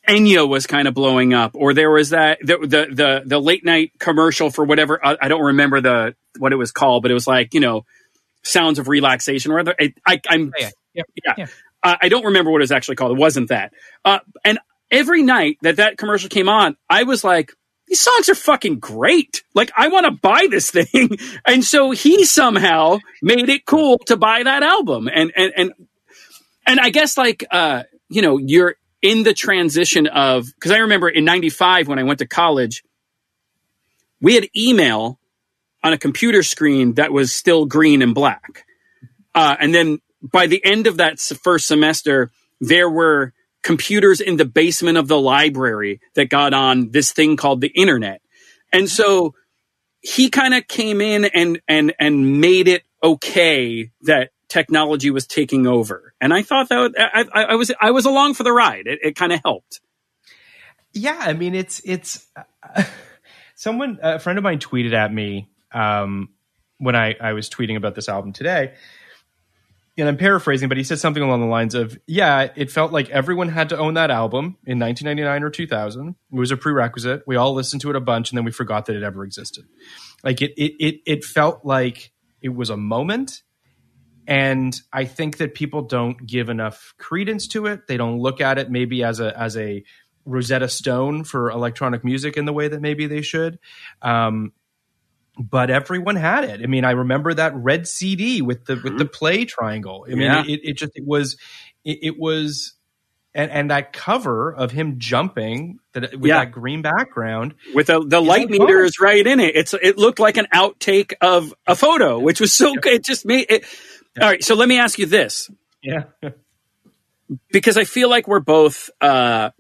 Enya was kind of blowing up, or there was that the the the, the late night commercial for whatever I, I don't remember the what it was called, but it was like, you know, sounds of relaxation or other. I, I, I'm yeah, yeah, yeah. yeah. Uh, I don't remember what it was actually called. It wasn't that. Uh, and every night that that commercial came on, I was like, these songs are fucking great. Like, I want to buy this thing. And so he somehow made it cool to buy that album. And and and and I guess like uh, you know, you're in the transition of, because I remember in ninety-five when I went to college, we had email on a computer screen that was still green and black. Uh, and then by the end of that first semester, there were computers in the basement of the library that got on this thing called the internet. And so he kind of came in and, and, and made it okay that technology was taking over. And I thought that I, I, I was, I was along for the ride. It, it kind of helped. Yeah. I mean, it's, it's, uh, someone, a friend of mine tweeted at me, um, when I, I was tweeting about this album today, and I'm paraphrasing, but he said something along the lines of, yeah, it felt like everyone had to own that album in nineteen ninety-nine or two thousand. It was a prerequisite. We all listened to it a bunch, and then we forgot that it ever existed. Like it, it, it, it felt like it was a moment. And I think that people don't give enough credence to it. They don't look at it maybe as a, as a Rosetta Stone for electronic music in the way that maybe they should. Um, But everyone had it. I mean, I remember that red C D with the with the play triangle. I mean, Yeah. it, it just it was it, it was, and, and that cover of him jumping that with Yeah. that green background With the, the light like meter fun. is right in it. It's it looked like an outtake of a photo, which was so good. It just made it. All right, so let me ask you this, Yeah, because I feel like we're both. Uh,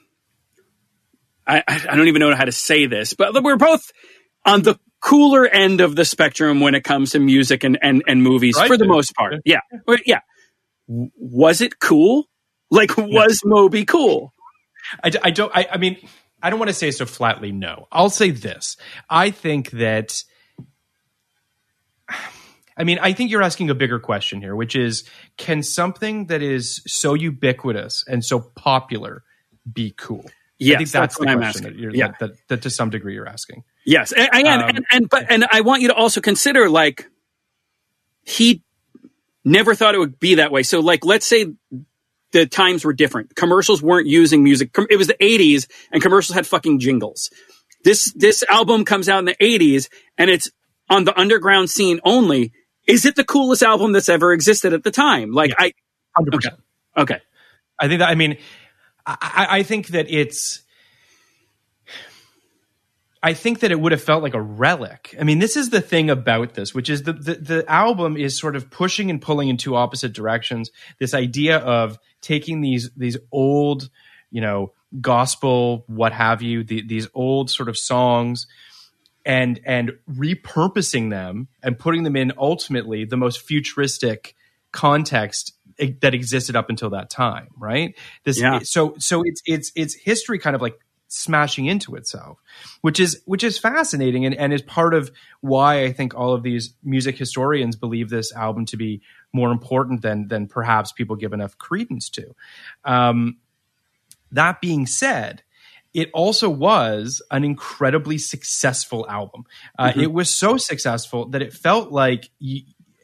I I don't even know how to say this, but we're both on the cooler end of the spectrum when it comes to music and and, and movies Right. for the most part. Yeah, But yeah. W- Was it cool? Like, was Moby cool? I, d- I don't. I, I mean, I don't want to say so flatly. No, I'll say this. I think that. I mean, I think you're asking a bigger question here, which is, can something that is so ubiquitous and so popular be cool? Yes, I think that's, that's the what I'm question asking. that, you're, Yeah. that, that, that to some degree you're asking. Yes, and, and, Um, and, and but and I want you to also consider, like, he never thought it would be that way. So, like, let's say the times were different. Commercials weren't using music. Com- It was the eighties, and commercials had fucking jingles. This this album comes out in the eighties, and it's on the underground scene only. Is it the coolest album that's ever existed at the time? Like, Yeah. I one hundred percent. okay. I think that, I mean, I, I think that it's, I think that it would have felt like a relic. I mean, this is the thing about this, which is the, the, the album is sort of pushing and pulling in two opposite directions. This idea of taking these, these old, you know, gospel, what have you, the, these old sort of songs and, and repurposing them and putting them in ultimately the most futuristic context that existed up until that time, right? This, Yeah. so, so it's, it's, it's history kind of like smashing into itself, which is, which is fascinating. And, and is part of why I think all of these music historians believe this album to be more important than, than perhaps people give enough credence to. Um, that being said, it also was an incredibly successful album. Uh, Mm-hmm. It was so successful that it felt like you,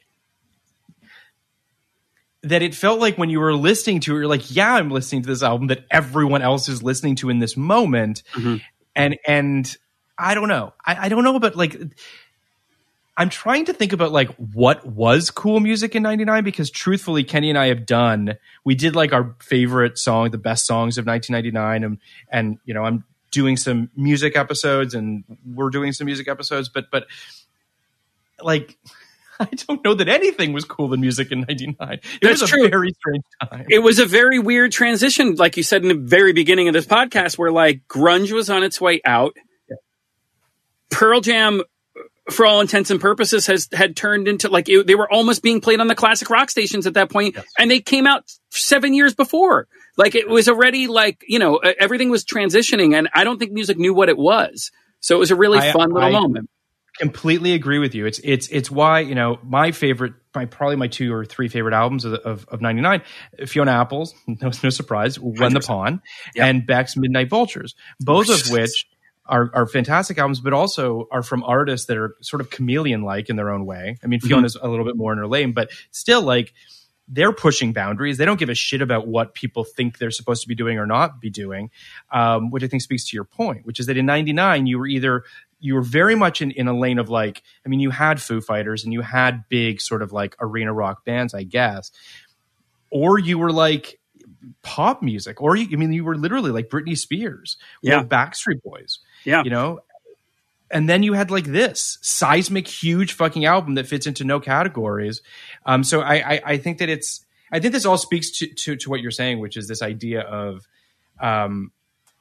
that it felt like when you were listening to it, you're like, yeah, I'm listening to this album that everyone else is listening to in this moment. Mm-hmm. And, and I don't know. I, I don't know about like, I'm trying to think about like what was cool music in ninety-nine, because truthfully, Kenny and I have done, we did like our favorite song, the best songs of nineteen ninety-nine. And, and, you know, I'm doing some music episodes and we're doing some music episodes, but, but like, I don't know that anything was cooler than music in ninety-nine. It That's was a true. very strange time. It was a very weird transition, like you said in the very beginning of this podcast, where like grunge was on its way out. Yeah. Pearl Jam, for all intents and purposes, has had turned into like it, they were almost being played on the classic rock stations at that point, Yes. and they came out seven years before. Like it was already like, you know, everything was transitioning, and I don't think music knew what it was. So it was a really I- fun little I- moment. completely agree with you. It's it's it's why, you know, my favorite, my probably my two or three favorite albums of of, of ninety-nine, Fiona Apple's, no, no surprise, When the Pawn, yep. and Beck's Midnight Vultures, both of which are are fantastic albums, but also are from artists that are sort of chameleon-like in their own way. I mean, Fiona's mm-hmm. a little bit more in her lane, but still, like, they're pushing boundaries. They don't give a shit about what people think they're supposed to be doing or not be doing, um, which I think speaks to your point, which is that in ninety-nine, you were either you were very much in, in a lane of, like, I mean, you had Foo Fighters and you had big sort of like arena rock bands, I guess, or you were like pop music, or you, I mean, you were literally like Britney Spears yeah. or Backstreet Boys, yeah, you know. And then you had like this seismic, huge fucking album that fits into no categories. Um, so I, I, I think that it's, I think this all speaks to, to, to what you're saying, which is this idea of um,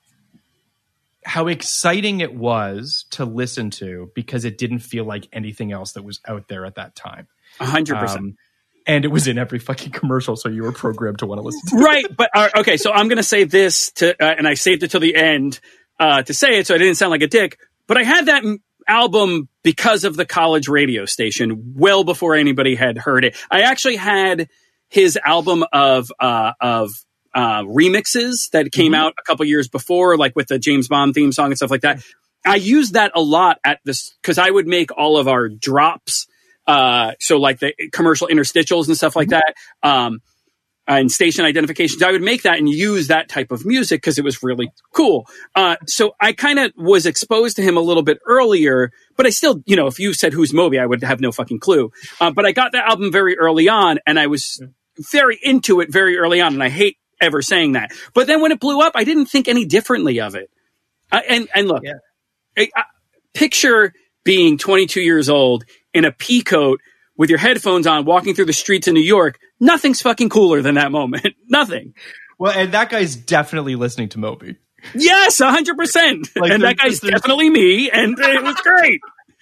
how exciting it was to listen to because it didn't feel like anything else that was out there at that time. A hundred percent. Um, and it was in every fucking commercial, so you were programmed to want to listen to it. Right. But uh, okay, so I'm going to say this to, uh, and I saved it till the end uh, to say it, so I didn't sound like a dick. But I had that m- album because of the college radio station well before anybody had heard it. I actually had his album of uh, of uh, remixes that came mm-hmm. out a couple years before, like with the James Bond theme song and stuff like that. I used that a lot at this because I would make all of our drops. Uh, so like the commercial interstitials and stuff like mm-hmm. that. Um, and station identifications. I would make that and use that type of music because it was really cool. Uh, so I kind of was exposed to him a little bit earlier, but I still, you know, if you said who's Moby, I would have no fucking clue. Uh, but I got that album very early on and I was very into it very early on. And I hate ever saying that. But then when it blew up, I didn't think any differently of it. Uh, and, and look, yeah. I, I, picture being twenty-two years old in a pea coat with your headphones on, walking through the streets of New York. Nothing's fucking cooler than that moment. Nothing. Well, and that guy's definitely listening to Moby. Yes, one hundred percent. Like, and that guy's definitely me, and it was great.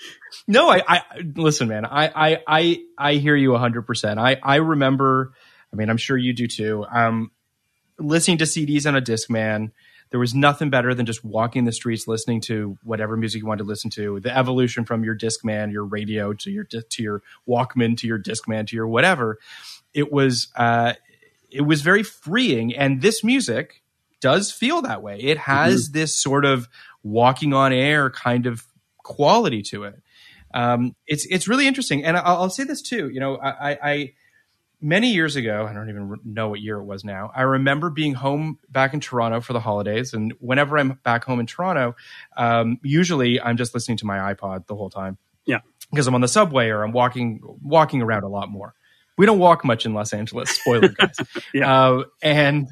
No, I, I listen, man. I, I, I, I hear you one hundred percent. I, I remember. I mean, I'm sure you do too. Um, listening to C Ds on a Discman. There was nothing better than just walking the streets, listening to whatever music you wanted to listen to. The evolution from your Discman, your radio, to your to your Walkman, to your Discman, to your whatever. It was uh, it was very freeing, and this music does feel that way. It has mm-hmm. this sort of walking on air kind of quality to it. Um, it's it's really interesting, and I'll, I'll say this too. You know, I. I Many years ago, I don't even know what year it was now, I remember being home back in Toronto for the holidays. And whenever I'm back home in Toronto, um, usually I'm just listening to my iPod the whole time. Yeah. Because I'm on the subway or I'm walking walking around a lot more. We don't walk much in Los Angeles. Spoiler, guys. yeah. Uh, and,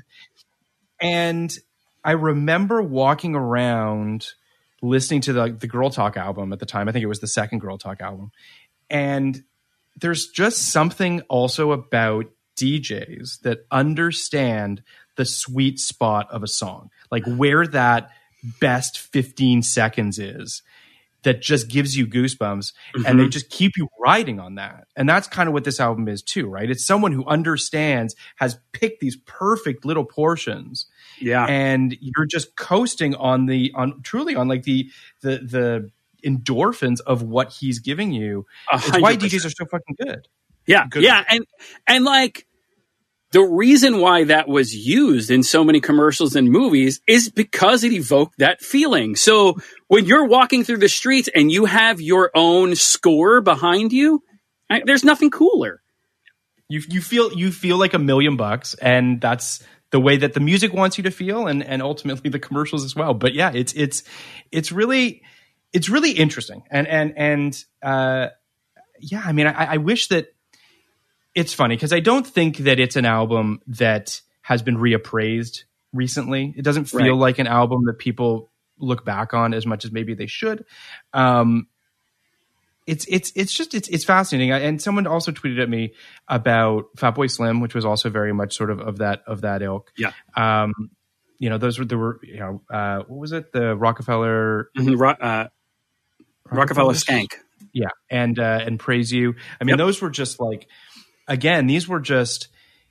and I remember walking around listening to the, the Girl Talk album at the time. I think it was the second Girl Talk album. And there's just something also about D Js that understand the sweet spot of a song, like where that best fifteen seconds is that just gives you goosebumps mm-hmm. and they just keep you riding on that. And that's kind of what this album is too, right? It's someone who understands, has picked these perfect little portions. Yeah. And you're just coasting on the, on truly on like the, the, the, endorphins of what he's giving you. It's why D Js are so fucking good. Yeah. Good. Yeah. And, and like the reason why that was used in so many commercials and movies is because it evoked that feeling. So when you're walking through the streets and you have your own score behind you, I, there's nothing cooler. You, you feel, you feel like a million bucks, and that's the way that the music wants you to feel, and, and ultimately the commercials as well. But yeah, it's, it's, it's really, It's really interesting. And, and, and, uh, yeah, I mean, I, I wish that it's funny because I don't think that it's an album that has been reappraised recently. It doesn't feel right. like an album that people look back on as much as maybe they should. Um, it's, it's, it's just, it's, it's fascinating. And someone also tweeted at me about Fatboy Slim, which was also very much sort of of that, of that ilk. Yeah. Um, you know, those were, there were, you know, uh, what was it? The Rockefeller, mm-hmm. Ro- uh, Rockefeller Skank. Yeah. And, uh, and Praise You. I mean, yep. those were just like, again, these were just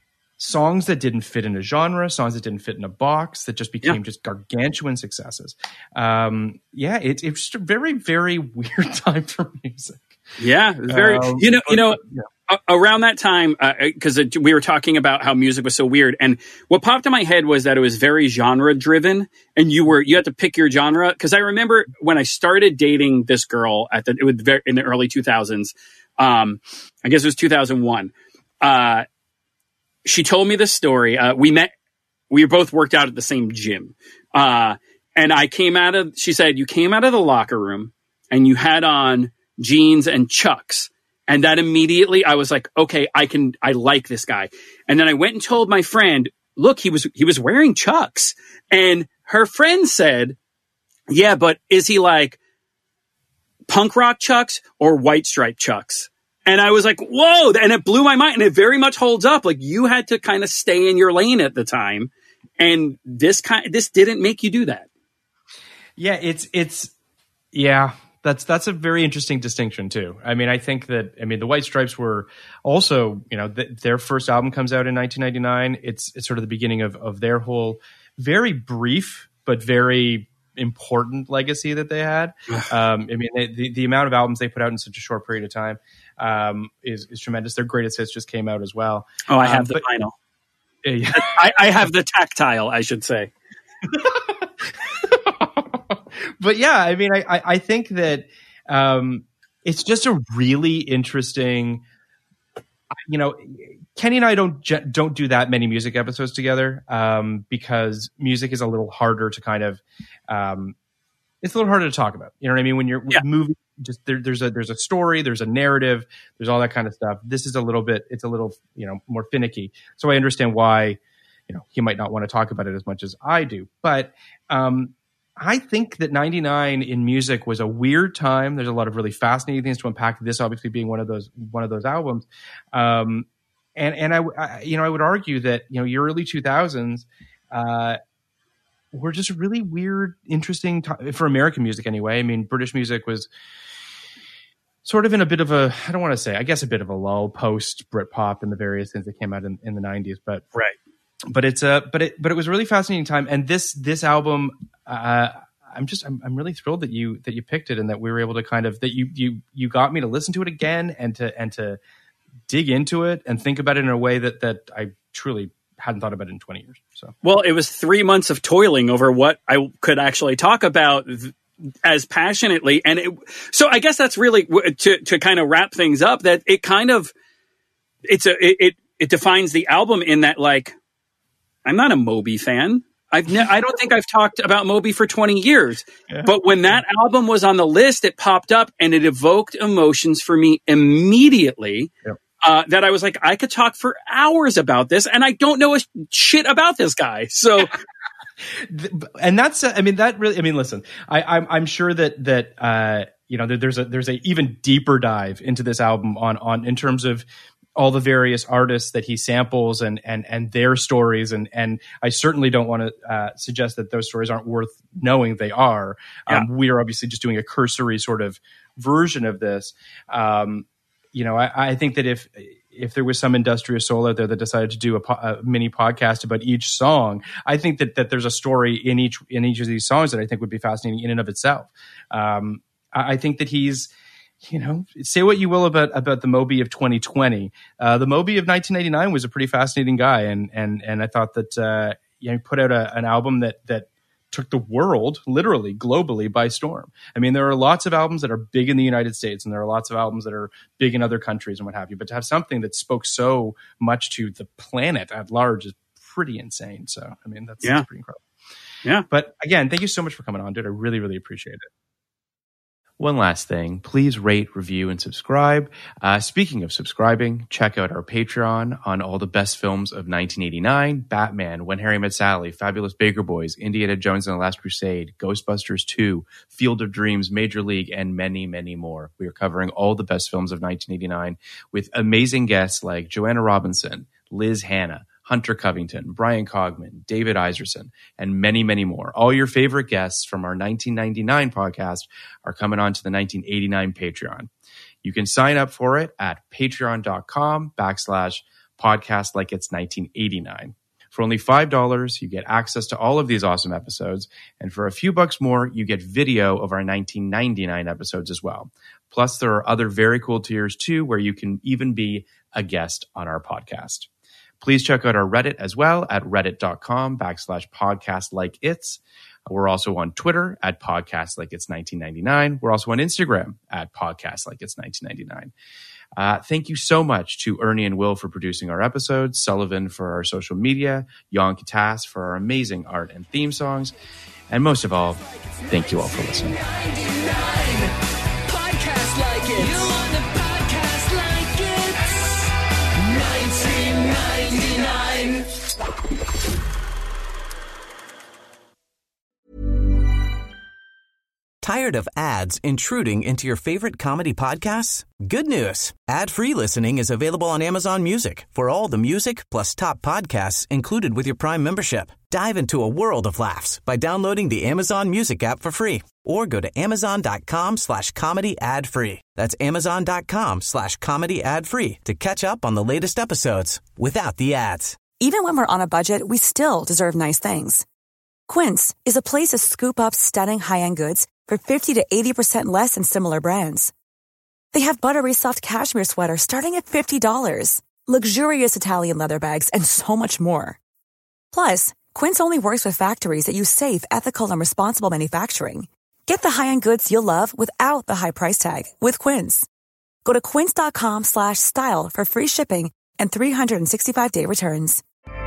songs that didn't fit in a genre, songs that didn't fit in a box, that just became Yeah. just gargantuan successes. Um, yeah, it, it's just a very, very weird time for music. Yeah, very. Um, you know, you know, yeah. a- around that time, because uh, we were talking about how music was so weird, and what popped in my head was that it was very genre driven, and you were you had to pick your genre. Because I remember when I started dating this girl at the it was very, in the early two thousands. Um, I guess it was two thousand one. Uh, she told me this story. Uh, we met. We both worked out at the same gym, uh, and I came out of. She said, "You came out of the locker room, and you had on jeans and Chucks." And that immediately I was like, okay, I can, I like this guy. And then I went and told my friend, look, he was, he was wearing Chucks. And her friend said, yeah, but is he like punk rock Chucks or white stripe Chucks? And I was like, whoa. And it blew my mind. And it very much holds up. Like you had to kind of stay in your lane at the time. And this kind, this didn't make you do that. Yeah, it's, it's, yeah. That's that's a very interesting distinction too. I mean, I think that I mean the White Stripes were also, you know, th- their first album comes out in nineteen ninety-nine. It's it's sort of the beginning of of their whole very brief but very important legacy that they had. um, I mean, they, the the amount of albums they put out in such a short period of time um, is is tremendous. Their greatest hits just came out as well. Oh, I have um, the but, vinyl. Yeah. I, I have the tactile, I should say. But yeah, I mean, I, I think that um, it's just a really interesting, you know, Kenny and I don't don't do that many music episodes together um, because music is a little harder to kind of, um, it's a little harder to talk about. You know what I mean? When you're Yeah. moving, just there, there's a there's a story, there's a narrative, there's all that kind of stuff. This is a little bit, it's a little, you know, more finicky. So I understand why, you know, he might not want to talk about it as much as I do, but. Um, I think that ninety-nine in music was a weird time. There's a lot of really fascinating things to unpack. This obviously being one of those one of those albums, um, and and I, I you know I would argue that you know your early two thousands uh, were just really weird, interesting t- for American music anyway. I mean, British music was sort of in a bit of a I don't want to say I guess a bit of a lull post Britpop and the various things that came out in, in the nineties, but right. But it's a but it but it was a really fascinating time, and this this album, uh, I'm just I'm, I'm really thrilled that you that you picked it and that we were able to kind of that you you you got me to listen to it again and to and to dig into it and think about it in a way that that I truly hadn't thought about it in twenty years. So well, it was three months of toiling over what I could actually talk about th- as passionately, and it, so I guess that's really to to kind of wrap things up. That it kind of it's a it it, it defines the album in that like. I'm not a Moby fan. I've ne- I don't think I've talked about Moby for twenty years. Yeah. But when that album was on the list, it popped up and it evoked emotions for me immediately. Yep. Uh, that I was like, I could talk for hours about this, and I don't know a shit about this guy. So, and that's, I mean, that really, I mean, listen, I, I'm, I'm sure that that uh, you know, there's a there's a even deeper dive into this album on on in terms of. All the various artists that he samples and and and their stories and and I certainly don't want to uh, suggest that those stories aren't worth knowing. They are. Yeah. Um, we are obviously just doing a cursory sort of version of this. Um, you know, I, I think that if if there was some industrious soul out there that decided to do a, po- a mini podcast about each song, I think that that there's a story in each in each of these songs that I think would be fascinating in and of itself. Um, I, I think that he's. You know, say what you will about about the Moby of twenty twenty. Uh, the Moby of nineteen ninety-nine was a pretty fascinating guy, and and and I thought that uh, you know, he put out a, an album that that took the world literally globally by storm. I mean, there are lots of albums that are big in the United States, and there are lots of albums that are big in other countries and what have you. But to have something that spoke so much to the planet at large is pretty insane. So, I mean, that's, yeah. that's pretty incredible. Yeah. But again, thank you so much for coming on, dude. I really, really appreciate it. One last thing, please rate, review, and subscribe. Uh, speaking of subscribing, check out our Patreon on all the best films of nineteen eighty-nine, Batman, When Harry Met Sally, Fabulous Baker Boys, Indiana Jones and the Last Crusade, Ghostbusters two, Field of Dreams, Major League, and many, many more. We are covering all the best films of nineteen eighty-nine with amazing guests like Joanna Robinson, Liz Hanna, Hunter Covington, Brian Cogman, David Iserson, and many, many more. All your favorite guests from our nineteen ninety-nine podcast are coming on to the nineteen eighty-nine Patreon. You can sign up for it at patreon.com backslash Podcast Like It's nineteen eighty-nine. For only five dollars, you get access to all of these awesome episodes. And for a few bucks more, you get video of our nineteen ninety-nine episodes as well. Plus, there are other very cool tiers too, where you can even be a guest on our podcast. Please check out our Reddit as well at reddit.com backslash podcast like it's. We're also on Twitter at podcast like it's nineteen ninety-nine. We're also on Instagram at podcast like it's nineteen ninety-nine. Uh, thank you so much to Ernie and Will for producing our episodes, Sullivan for our social media, Jan Katas for our amazing art and theme songs, and most of all, thank you all for listening. Podcast like it. You want a podcast like it's nineteen ninety-nine. Tired of ads intruding into your favorite comedy podcasts? Good news. Ad-free listening is available on Amazon Music for all the music plus top podcasts included with your Prime membership. Dive into a world of laughs by downloading the Amazon Music app for free or go to amazon.com slash comedy ad free. That's amazon.com slash comedy ad free to catch up on the latest episodes without the ads. Even when we're on a budget, we still deserve nice things. Quince is a place to scoop up stunning high-end goods for fifty to eighty percent less than similar brands. They have buttery soft cashmere sweaters starting at fifty dollars, luxurious Italian leather bags, and so much more. Plus, Quince only works with factories that use safe, ethical, and responsible manufacturing. Get the high-end goods you'll love without the high price tag with Quince. Go to quince.com slash style for free shipping and three sixty-five day returns.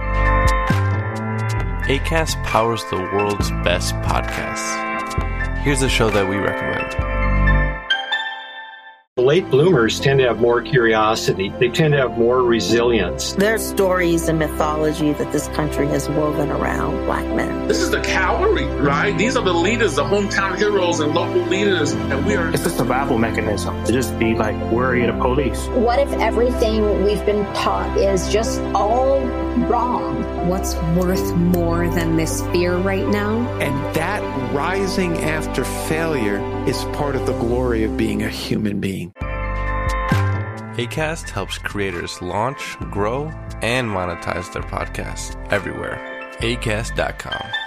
Acast powers the world's best podcasts. Here's a show that we recommend. Late bloomers tend to have more curiosity. They tend to have more resilience. There's stories and mythology that this country has woven around Black men. This is the cavalry, right? These are the leaders, the hometown heroes and local leaders, and we are... It's a survival mechanism to just be like worried of police. What if everything we've been taught is just all wrong? What's worth more than this fear right now? And that rising after failure is part of the glory of being a human being. Acast helps creators launch, grow, and monetize their podcasts everywhere. Acast dot com.